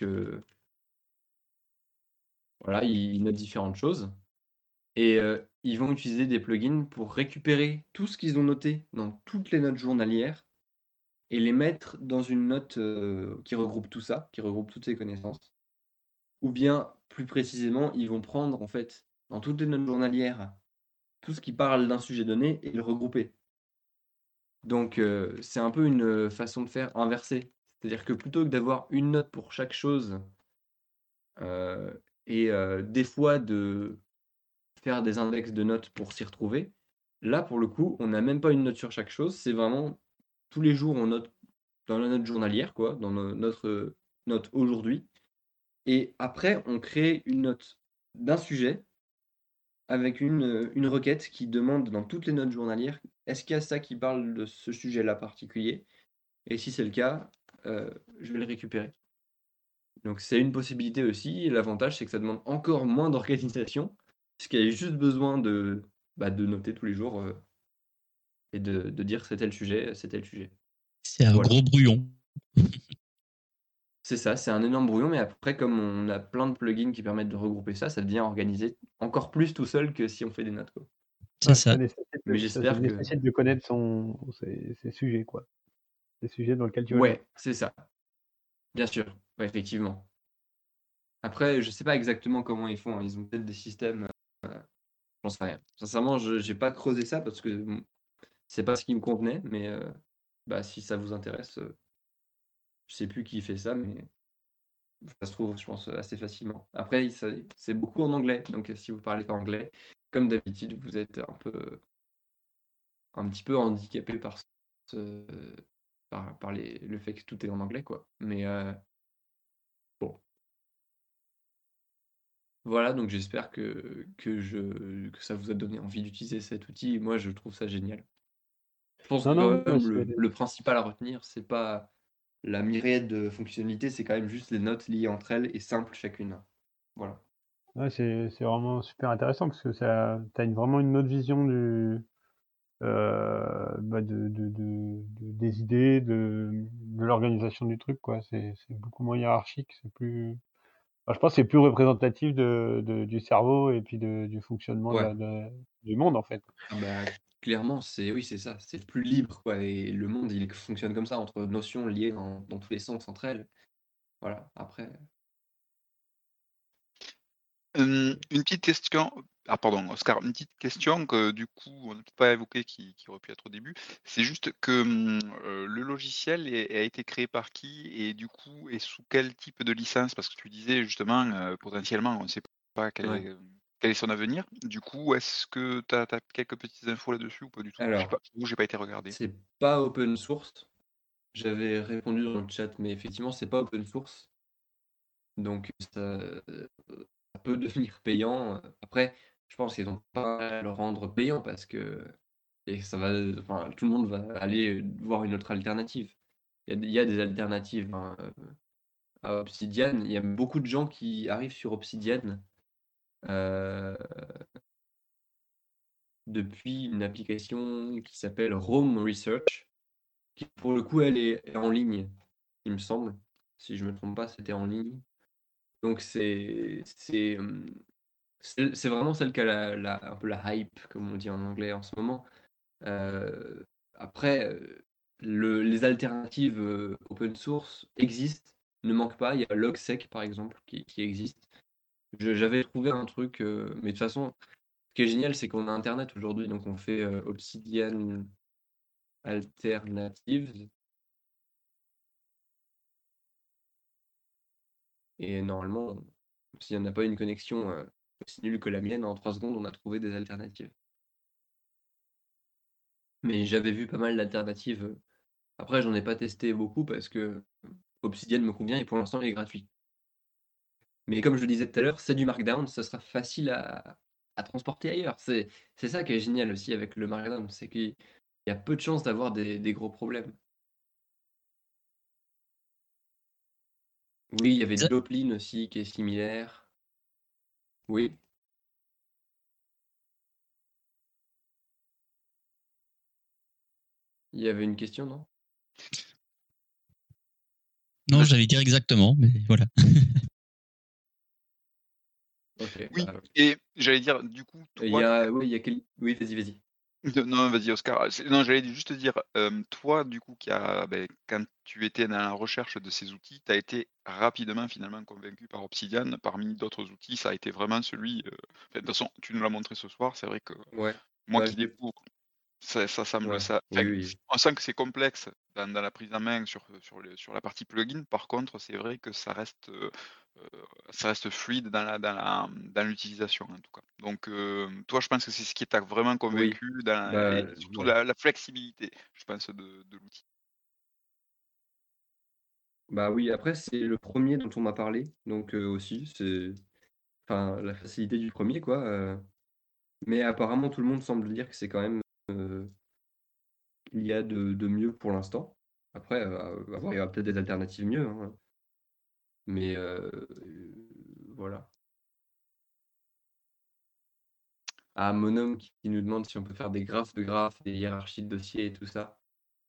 [SPEAKER 1] Voilà, ils notent différentes choses. Et ils vont utiliser des plugins pour récupérer tout ce qu'ils ont noté dans toutes les notes journalières et les mettre dans une note qui regroupe tout ça, qui regroupe toutes ces connaissances. Ou bien, plus précisément, ils vont prendre en fait dans toutes les notes journalières tout ce qui parle d'un sujet donné et le regrouper. Donc c'est un peu une façon de faire inversée. C'est-à-dire que plutôt que d'avoir une note pour chaque chose et des fois de faire des index de notes pour s'y retrouver, là pour le coup, on n'a même pas une note sur chaque chose, c'est vraiment tous les jours on note dans la note journalière, quoi, dans notre note aujourd'hui. Et après, on crée une note d'un sujet avec une requête qui demande dans toutes les notes journalières, est-ce qu'il y a ça qui parle de ce sujet-là particulier? Et si c'est le cas, je vais le récupérer. Donc c'est une possibilité aussi. Et l'avantage, c'est que ça demande encore moins d'organisation, puisqu'il y a juste besoin de noter tous les jours et de dire c'était le sujet, c'était le sujet.
[SPEAKER 3] C'est un
[SPEAKER 1] Voilà.
[SPEAKER 3] gros brouillon.
[SPEAKER 1] C'est ça, c'est un énorme brouillon, mais après, comme on a plein de plugins qui permettent de regrouper ça, ça devient organisé encore plus tout seul que si on fait des notes, quoi.
[SPEAKER 3] C'est ça.
[SPEAKER 1] Mais
[SPEAKER 4] Ça
[SPEAKER 1] j'espère que...
[SPEAKER 4] nécessite de connaître ses sujets, quoi. Les sujets dans lesquels tu vas
[SPEAKER 1] Ouais, c'est ça. Bien sûr, ouais, effectivement. Après, je sais pas exactement comment ils font, hein. Ils ont peut-être des systèmes, j'en sais rien. Sincèrement, j'ai pas creusé ça parce que c'est pas ce qui me convenait, mais si ça vous intéresse, je sais plus qui fait ça, mais ça se trouve, je pense, assez facilement. Après, c'est beaucoup en anglais, donc si vous parlez pas anglais, comme d'habitude, vous êtes un petit peu handicapé par le fait que tout est en anglais, quoi. Mais bon. Voilà, donc j'espère que ça vous a donné envie d'utiliser cet outil. Moi, je trouve ça génial. Je pense que
[SPEAKER 4] Non,
[SPEAKER 1] quand
[SPEAKER 4] mais
[SPEAKER 1] même le principal à retenir, c'est pas la myriade de fonctionnalités, c'est quand même juste les notes liées entre elles et simples chacune. Voilà.
[SPEAKER 4] ouais, c'est vraiment super intéressant parce que t'as vraiment une autre vision des idées, de l'organisation du truc, quoi. C'est beaucoup moins hiérarchique, c'est plus. Enfin, je pense que c'est plus représentatif du cerveau et puis du fonctionnement
[SPEAKER 1] Ouais.
[SPEAKER 4] du monde, en fait.
[SPEAKER 1] Ah bah, clairement, oui, c'est ça, c'est plus libre, quoi. Et le monde, il fonctionne comme ça, entre notions liées dans tous les sens entre elles. Voilà, après.
[SPEAKER 2] Une petite question. Ah pardon, Oscar, une petite question que du coup on n'a peut-être pas évoquée qui aurait pu être au début. C'est juste que le logiciel a été créé par qui et du coup est sous quel type de licence? Parce que tu disais justement potentiellement on ne sait pas
[SPEAKER 1] Ouais.
[SPEAKER 2] quel est son avenir. Du coup, est-ce que tu as quelques petites infos là-dessus ou pas du tout? Je sais
[SPEAKER 1] Alors,
[SPEAKER 2] pas, j'ai pas été regarder.
[SPEAKER 1] c'est pas open source. J'avais répondu dans le chat, mais effectivement, c'est pas open source. Donc ça peut devenir payant. Après, je pense qu'ils n'ont pas à le rendre payant parce que enfin, tout le monde va aller voir une autre alternative. Il y a des alternatives, hein, à Obsidian. Il y a beaucoup de gens qui arrivent sur Obsidian depuis une application qui s'appelle Rome Research, qui pour le coup, elle est en ligne, il me semble. Si je me trompe pas, c'était en ligne. Donc c'est vraiment celle qui a un peu la hype, comme on dit en anglais en ce moment. Après, les alternatives open source existent, ne manquent pas. Il y a Logsec par exemple qui existe. J'avais trouvé un truc, mais de toute façon, ce qui est génial, c'est qu'on a Internet aujourd'hui, donc on fait Obsidian Alternatives. Et normalement, s'il n'y en a pas une connexion aussi nulle que la mienne, en 3 secondes, on a trouvé des alternatives. Mais j'avais vu pas mal d'alternatives Après, j'en ai pas testé beaucoup parce que Obsidian me convient et pour l'instant, il est gratuit. Mais comme je le disais tout à l'heure, c'est du Markdown, ça sera facile à transporter ailleurs. C'est ça qui est génial aussi avec le Markdown, c'est qu'il y a peu de chances d'avoir des gros problèmes. Oui, il y avait
[SPEAKER 3] Ça-
[SPEAKER 1] Joplin aussi qui est similaire. Oui, il y avait une question, non?
[SPEAKER 3] Non, j'allais dire exactement, mais voilà.
[SPEAKER 1] Ok,
[SPEAKER 2] Oui,
[SPEAKER 1] bah,
[SPEAKER 2] et j'allais dire, du coup,
[SPEAKER 1] il y
[SPEAKER 2] toi,
[SPEAKER 1] a, oui, il y a oui, vas-y.
[SPEAKER 2] non, vas-y, Oscar. Non, j'allais juste te dire, toi, du coup, quand tu étais dans la recherche de ces outils, tu as été rapidement, finalement, convaincu par Obsidian. Parmi d'autres outils, ça a été vraiment celui, enfin, de toute façon, tu nous l'as montré ce soir. C'est vrai que
[SPEAKER 1] Ouais,
[SPEAKER 2] moi
[SPEAKER 1] bah,
[SPEAKER 2] qui découvre, ça semble
[SPEAKER 1] ouais,
[SPEAKER 2] ça.
[SPEAKER 1] oui,
[SPEAKER 2] Enfin,
[SPEAKER 1] oui.
[SPEAKER 2] on sent que c'est complexe dans la prise en main sur la partie plugin. Par contre, c'est vrai que ça reste fluide dans l'utilisation, en tout cas. Donc, toi, je pense que c'est ce qui t'a vraiment
[SPEAKER 1] Oui,
[SPEAKER 2] convaincu
[SPEAKER 1] bah,
[SPEAKER 2] et surtout
[SPEAKER 1] ouais.
[SPEAKER 2] la flexibilité, je pense, de l'outil.
[SPEAKER 1] Bah oui, après, c'est le premier dont on m'a parlé, donc aussi, c'est enfin, la facilité du premier, quoi. Mais apparemment, tout le monde semble dire que c'est quand même qu'il y a de mieux pour l'instant. Après, à voir, il y aura peut-être des alternatives mieux, hein. Mais voilà. Ah, Monome qui nous demande si on peut faire des graphes de graphes, des hiérarchies de dossiers et tout ça.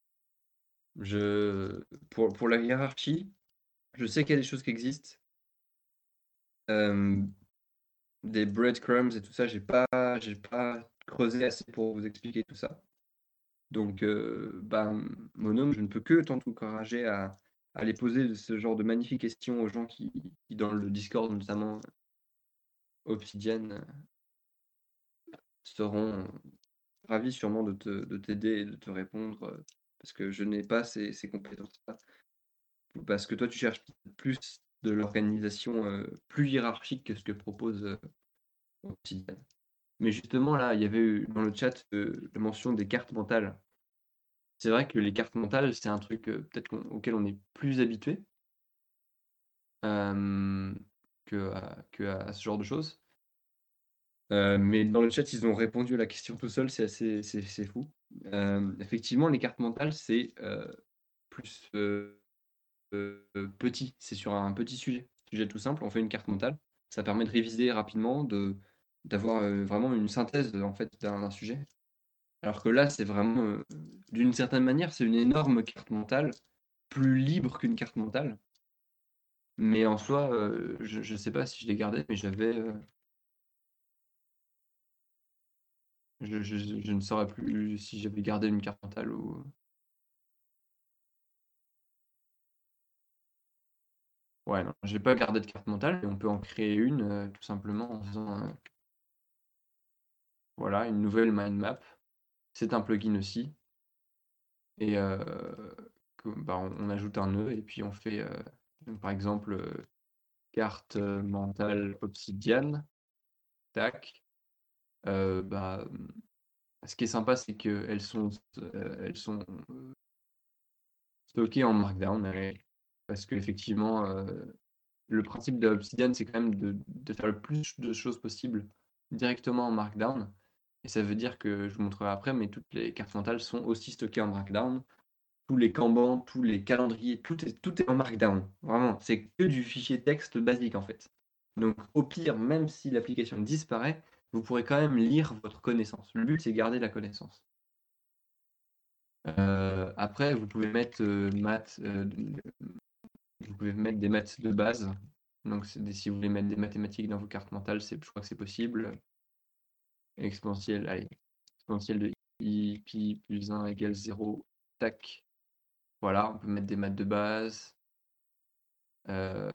[SPEAKER 1] Pour la hiérarchie, je sais qu'il y a des choses qui existent. Hem, des breadcrumbs et tout ça, j'ai pas creusé assez pour vous expliquer tout ça. Donc, Monome, je ne peux que t'encourager à aller poser ce genre de magnifiques questions aux gens qui dans le Discord notamment, Obsidian, seront ravis sûrement de t'aider et de te répondre, parce que je n'ai pas ces compétences-là. Parce que toi, tu cherches plus de l'organisation, plus hiérarchique que ce que propose, Obsidian. Mais justement, là, il y avait eu dans le chat, la mention des cartes mentales. C'est vrai que les cartes mentales, c'est un truc, peut-être auquel on est plus habitué, hem, que à ce genre de choses. Mais dans le chat, ils ont répondu à la question tout seuls, c'est fou. Effectivement, les cartes mentales, c'est, plus, petit. C'est sur un petit sujet tout simple. On fait une carte mentale. Ça permet de réviser rapidement, d'avoir, vraiment une synthèse, en fait, d'un sujet. Alors que là, c'est vraiment, d'une certaine manière, c'est une énorme carte mentale, plus libre qu'une carte mentale. Mais en soi, je sais pas si je l'ai gardée, mais je ne saurais plus si j'avais gardé une carte mentale ou ouais, non, j'ai pas gardé de carte mentale, mais on peut en créer une, tout simplement en faisant, voilà, une nouvelle mind map. C'est un plugin aussi et on ajoute un nœud et puis on fait, par exemple, carte, mentale Obsidian, tac, bah, ce qui est sympa, c'est qu'elles sont stockées en Markdown, parce qu'effectivement, le principe de Obsidian, c'est quand même de faire le plus de choses possible directement en Markdown. Et ça veut dire que, je vous montrerai après, mais toutes les cartes mentales sont aussi stockées en Markdown. Tous les Kanban, tous les calendriers, tout est en Markdown. Vraiment, c'est que du fichier texte basique en fait. Donc au pire, même si l'application disparaît, vous pourrez quand même lire votre connaissance. Le but, c'est garder la connaissance. Après, vous pouvez mettre vous pouvez mettre des maths de base. Donc si vous voulez mettre des mathématiques dans vos cartes mentales, je crois que c'est possible. Exponentielle, allez, exponentielle de i pi plus 1 égale 0, tac. Voilà, on peut mettre des maths de base. Euh,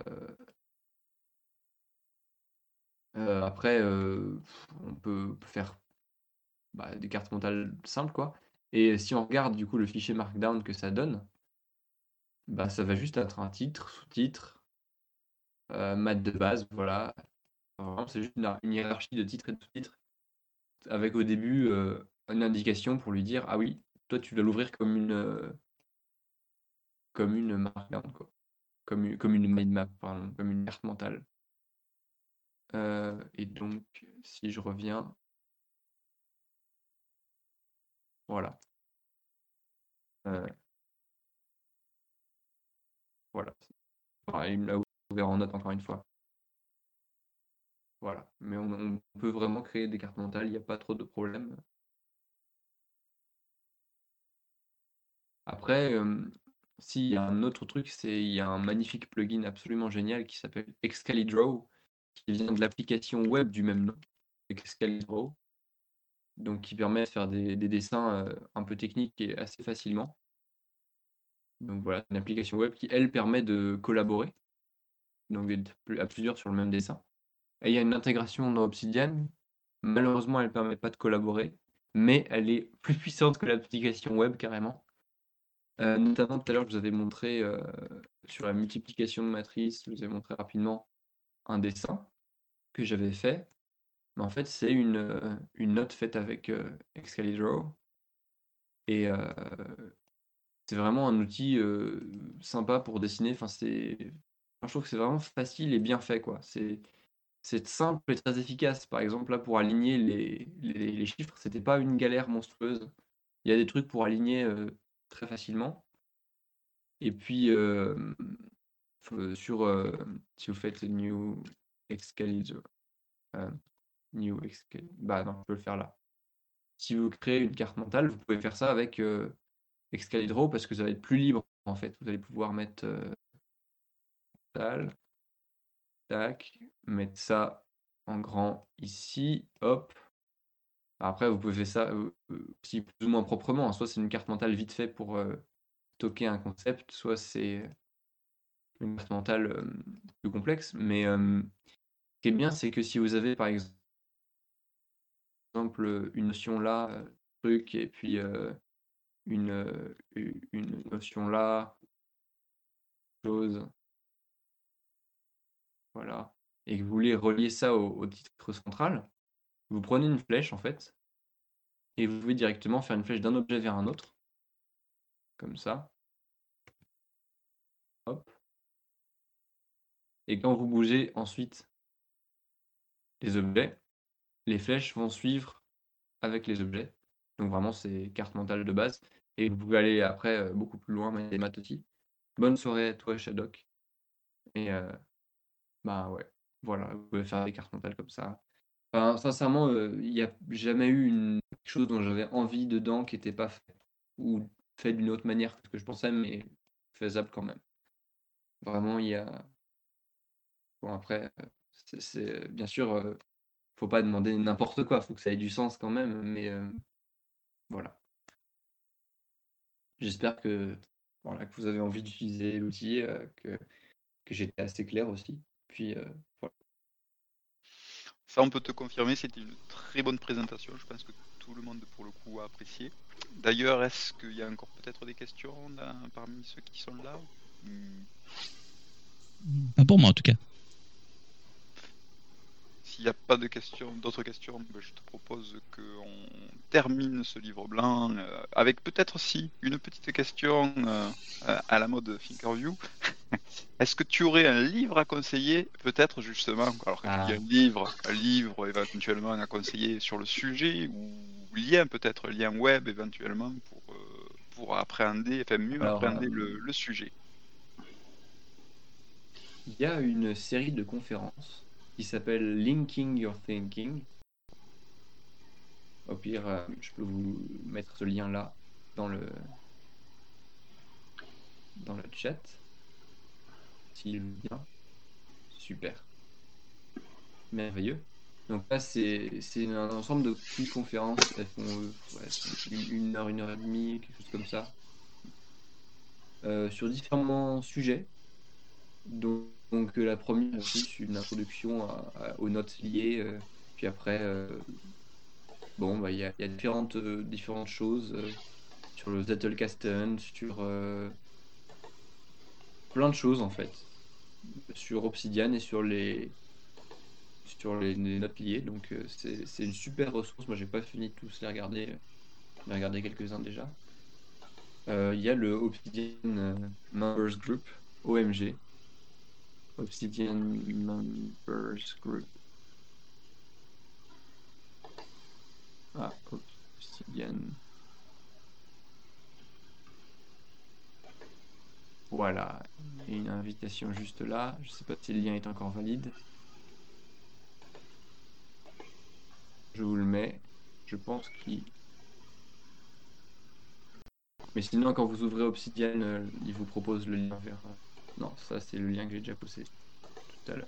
[SPEAKER 1] après, on peut faire des cartes mentales simples, quoi. Et si on regarde du coup le fichier Markdown que ça donne, ça va juste être un titre, sous-titre, maths de base, voilà. Vraiment, c'est juste une hiérarchie de titres et de sous-titres, avec au début une indication pour lui dire, ah oui, toi tu dois l'ouvrir comme comme une markdown, quoi. Comme une mind map, pardon, comme une carte mentale. Et donc, si je reviens, voilà. Voilà. Pareil, il me l'a ouvert en note encore une fois. Voilà. Mais on peut vraiment créer des cartes mentales, il n'y a pas trop de problème. Après, s'il y a un autre truc, il y a un magnifique plugin absolument génial qui s'appelle Excalidraw, qui vient de l'application web du même nom, Excalidraw, donc qui permet de faire des dessins un peu techniques et assez facilement. Donc voilà, une application web qui, elle, permet de collaborer, donc d'être à plusieurs sur le même dessin. Et il y a une intégration dans Obsidian. Malheureusement, elle ne permet pas de collaborer, mais elle est plus puissante que l'application web carrément. Notamment tout à l'heure, je vous avais montré sur la multiplication de matrices, je vous ai montré rapidement un dessin que j'avais fait. Mais en fait, c'est une note faite avec Excalidraw. Et c'est vraiment un outil sympa pour dessiner. Enfin, je trouve que c'est vraiment facile et bien fait, quoi. C'est simple et très efficace. Par exemple, là, pour aligner les chiffres, c'était pas une galère monstrueuse. Il y a des trucs pour aligner très facilement. Et puis, si vous faites New Excalidraw, bah non, je peux le faire là. Si vous créez une carte mentale, vous pouvez faire ça avec Excalidraw parce que ça va être plus libre en fait. Vous allez pouvoir mettre tac, mettre ça en grand ici, hop. Après, vous pouvez faire ça aussi plus ou moins proprement, hein. Soit c'est une carte mentale vite fait pour stocker un concept, soit c'est une carte mentale plus complexe. Mais ce qui est bien, c'est que si vous avez par exemple une notion là, truc, et puis une notion là, chose, voilà, et que vous voulez relier ça au titre central, vous prenez une flèche en fait, et vous pouvez directement faire une flèche d'un objet vers un autre, comme ça, hop. Et quand vous bougez ensuite les objets, les flèches vont suivre avec les objets. Donc vraiment, c'est carte mentale de base. Et vous pouvez aller après beaucoup plus loin, mais des maths aussi. Bonne soirée à toi, Shadok. Et bah ouais, voilà, vous pouvez faire des cartes mentales comme ça. Enfin, sincèrement, il n'y a jamais eu quelque chose dont j'avais envie dedans qui n'était pas fait. Ou fait d'une autre manière que ce que je pensais, mais faisable quand même. Vraiment, il y a. Bon, après, bien sûr, faut pas demander n'importe quoi, faut que ça ait du sens quand même, mais voilà. J'espère que, voilà, que vous avez envie d'utiliser l'outil, que j'étais assez clair aussi. Puis voilà.
[SPEAKER 2] Ça, on peut te confirmer, c'était une très bonne présentation. Je pense que tout le monde, pour le coup, a apprécié. D'ailleurs, est-ce qu'il y a encore peut-être des questions là, parmi ceux qui sont là?
[SPEAKER 3] Pas pour moi en tout cas.
[SPEAKER 2] S'il n'y a pas de questions, d'autres questions, je te propose qu'on termine ce livre blanc avec peut-être aussi une petite question à la mode Thinkerview. Est-ce que tu aurais un livre à conseiller, peut-être justement, alors que tu dis un livre éventuellement à conseiller sur le sujet, ou lien web éventuellement pour appréhender, enfin mieux
[SPEAKER 1] Alors,
[SPEAKER 2] appréhender le sujet.
[SPEAKER 1] il y a une série de conférences qui s'appelle Linking Your Thinking. Au pire, je peux vous mettre ce lien-là dans le chat, s'il veut bien. Super. Merveilleux. Donc là, c'est un ensemble de petites conférences. Elles font une heure et demie, quelque chose comme ça, sur différents sujets. Donc la première est plus une introduction aux notes liées. Puis après, bon, bah, il y a différentes choses sur le Zettelkasten, sur plein de choses en fait. Sur Obsidian et sur les notes liées. Donc c'est une super ressource. Moi, j'ai pas fini de tous les regarder. J'en ai regardé quelques-uns déjà. Il y a le Obsidian Members Group, OMG. Obsidian Members Group. Ah, Obsidian. Voilà, il y a une invitation juste là. Je sais pas si le lien est encore valide. Je vous le mets. Je pense qu'il... Mais sinon, quand vous ouvrez Obsidian, il vous propose le lien vers... Non, ça c'est le lien que j'ai déjà posté tout à l'heure.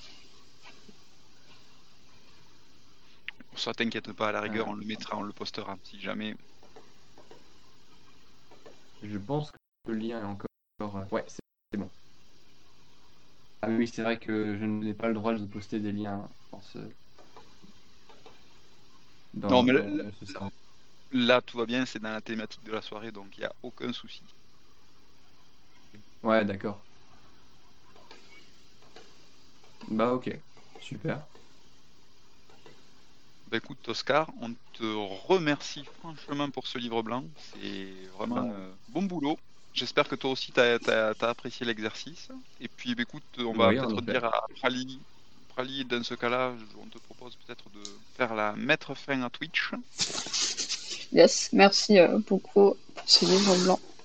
[SPEAKER 2] Ça, t'inquiète pas, à la rigueur, on le mettra, on le postera, si jamais.
[SPEAKER 1] Je pense que le lien est encore... Ouais, c'est bon. Ah oui, c'est vrai que je n'ai pas le droit de poster des liens dans ce...
[SPEAKER 2] Non, mais
[SPEAKER 1] dans ce serveur.
[SPEAKER 2] là, tout va bien, c'est dans la thématique de la soirée, donc il n'y a aucun souci.
[SPEAKER 1] Ouais, d'accord. Bah ok, super.
[SPEAKER 2] Bah écoute, Oscar, on te remercie franchement pour ce livre blanc. C'est vraiment bon boulot. J'espère que toi aussi, t'as apprécié l'exercice. Et puis, bah, écoute, on va
[SPEAKER 1] Oui, en
[SPEAKER 2] peut-être
[SPEAKER 1] effet.
[SPEAKER 2] dire à Prali, dans ce cas-là, on te propose peut-être de mettre fin à Twitch.
[SPEAKER 5] Yes, merci beaucoup pour ce livre blanc.